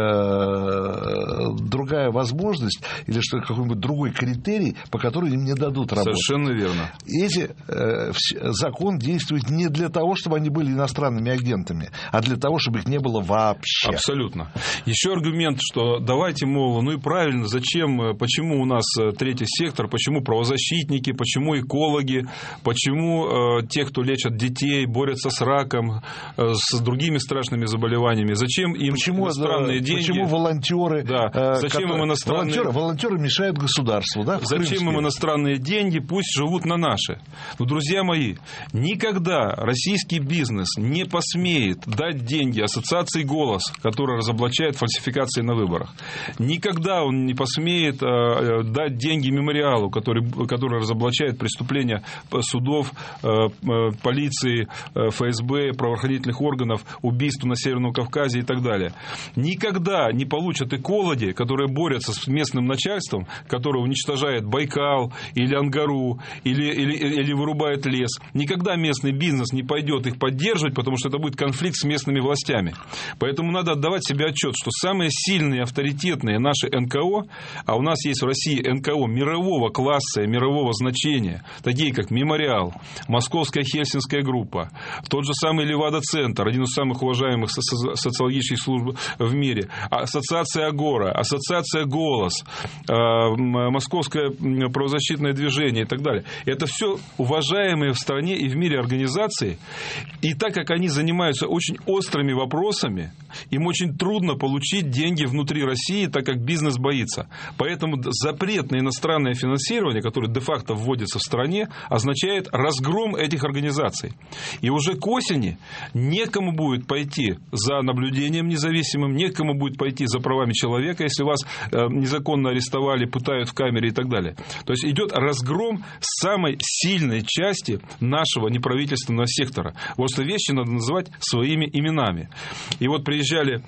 Speaker 2: другая возможность или что какой-нибудь другой критерий, по которому им не дадут работать.
Speaker 3: Совершенно верно.
Speaker 2: Эти, э, закон действует не для того, чтобы они были иностранными агентами, а для того, чтобы их не было вообще.
Speaker 3: Абсолютно. Еще аргумент, что давайте, мол, ну и правильно, зачем, почему у нас третий сектор, почему правозащитники, почему экологи, почему э, те, кто лечат детей, борются с раком, э, с другими страшными заболеваниями, зачем им
Speaker 2: почему
Speaker 3: иностранные деньги.
Speaker 2: Почему волонтеры,
Speaker 3: да. Зачем
Speaker 2: которые...
Speaker 3: им иностранные...
Speaker 2: волонтеры, волонтеры мешают государству, да?
Speaker 3: Зачем им иностранные деньги, пусть живут на наши. Но, друзья мои, никогда российский бизнес не посмеет дать деньги ассоциации «Голос», которая разоблачает фальсификации на выборах. Никогда он не посмеет э, дать деньги мемориалу, который, который разоблачает преступления судов, э, э, полиции, э, эф эс бэ, правоохранительных органов, убийства на Северном Кавказе и так далее. Никогда никогда не получат экологи, которые борются с местным начальством, которое уничтожает Байкал или Ангару, или, или, или вырубает лес. Никогда местный бизнес не пойдет их поддерживать, потому что это будет конфликт с местными властями. Поэтому надо отдавать себе отчет, что самые сильные, авторитетные наши эн ка о, а у нас есть в России эн ка о мирового класса и мирового значения, такие как «Мемориал», Московская Хельсинская группа, тот же самый Левада-центр, один из самых уважаемых социологических служб в мире, Ассоциация Агора, Ассоциация Голос, Московское правозащитное движение и так далее. Это все уважаемые в стране и в мире организации, и так как они занимаются очень острыми вопросами, им очень трудно получить деньги внутри России, так как бизнес боится. Поэтому запрет на иностранное финансирование, которое де-факто вводится в стране, означает разгром этих организаций. И уже к осени некому будет пойти за наблюдением независимым, некому будет пойти за правами человека, если вас незаконно арестовали, пытают в камере и так далее. То есть идет разгром самой сильной части нашего неправительственного сектора. Просто вещи надо называть своими именами. И вот приезжали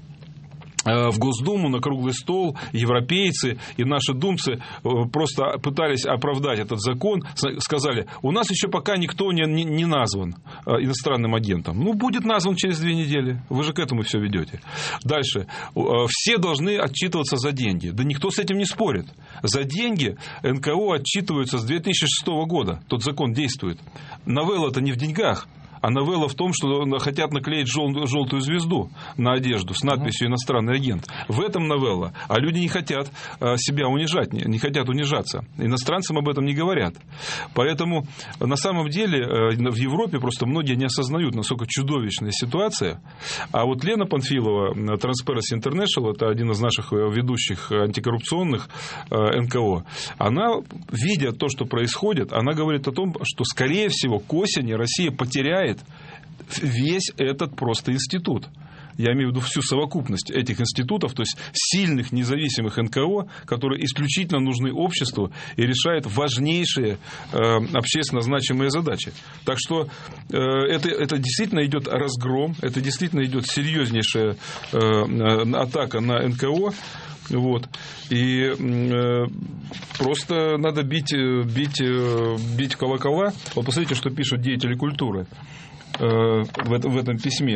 Speaker 3: в Госдуму на круглый стол европейцы и наши думцы просто пытались оправдать этот закон, сказали, у нас еще пока никто не, не, не назван иностранным агентом. Ну, будет назван через две недели. Вы же к этому все ведете. Дальше. Все должны отчитываться за деньги. Да никто с этим не спорит. За деньги эн ка о отчитываются с две тысячи шестого года. Тот закон действует. Новелла-то не в деньгах. А новелла в том, что хотят наклеить жел- желтую звезду на одежду с надписью «Иностранный агент». В этом новелла. А люди не хотят себя унижать, не хотят унижаться. Иностранцам об этом не говорят. Поэтому на самом деле в Европе просто многие не осознают, насколько чудовищная ситуация. А вот Лена Панфилова, Transparency International, это один из наших ведущих антикоррупционных эн ка о, она, видя то, что происходит, она говорит о том, что, скорее всего, к осени Россия потеряет весь этот просто институт. Я имею в виду всю совокупность этих институтов, то есть сильных независимых эн ка о, которые исключительно нужны обществу и решают важнейшие э, общественно значимые задачи. Так что э, это, это действительно идет разгром, это действительно идет серьезнейшая э, атака на эн ка о. Вот. И э, просто надо бить, бить, бить колокола. Вот посмотрите, что пишут деятели культуры э, в, это, в этом письме.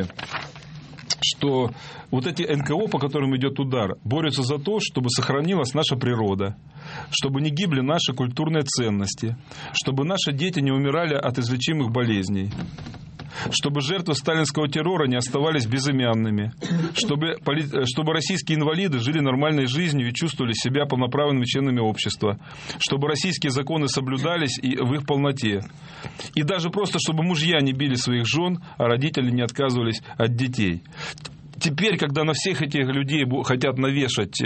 Speaker 3: Что вот эти эн ка о, по которым идет удар, борются за то, чтобы сохранилась наша природа, чтобы не гибли наши культурные ценности, чтобы наши дети не умирали от излечимых болезней, чтобы жертвы сталинского террора не оставались безымянными, чтобы, чтобы российские инвалиды жили нормальной жизнью и чувствовали себя полноправными членами общества, чтобы российские законы соблюдались и в их полноте. И даже просто, чтобы мужья не били своих жен, а родители не отказывались от детей. Теперь, когда на всех этих людей хотят навешать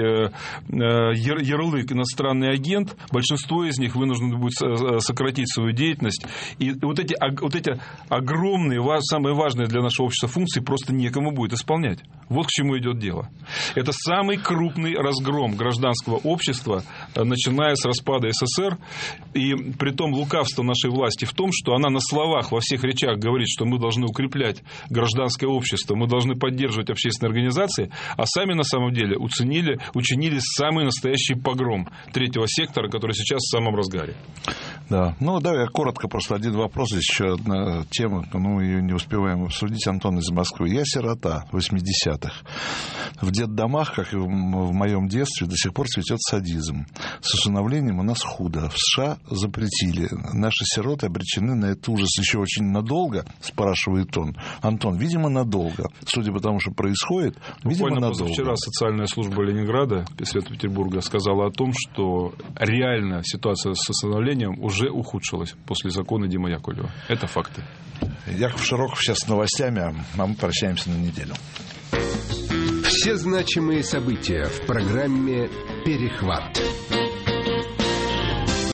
Speaker 3: ярлык «иностранный агент», большинство из них вынуждены будет сократить свою деятельность. И вот эти, вот эти огромные, самые важные для нашего общества функции просто некому будет исполнять. Вот к чему идет дело. Это самый крупный разгром гражданского общества, начиная с распада эс эс эс эр. И при том лукавство нашей власти в том, что она на словах во всех речах говорит, что мы должны укреплять гражданское общество, мы должны поддерживать общественные организации, а сами на самом деле учинили, учинили самый настоящий погром третьего сектора, который сейчас в самом разгаре.
Speaker 2: Да, ну да, я коротко просто один вопрос, здесь еще одна тема, ну ее не успеваем обсудить. Антон из Москвы. Я сирота восьмидесятых. В детдомах, как и в моем детстве, до сих пор цветет садизм. С усыновлением у нас худо. В США запретили. Наши сироты обречены на этот ужас еще очень надолго, спрашивает он. Антон, видимо, надолго. Судя по тому, что происходит, видимо,
Speaker 3: Буквально
Speaker 2: надолго.
Speaker 3: Позавчера социальная служба Ленинграда, Санкт-Петербурга, сказала о том, что реально ситуация с усыновлением уже ухудшилась после закона Димы Яковлева. Это факты.
Speaker 2: Яков Широков сейчас с новостями, а мы прощаемся на неделю.
Speaker 1: Все значимые события в программе «Перехват».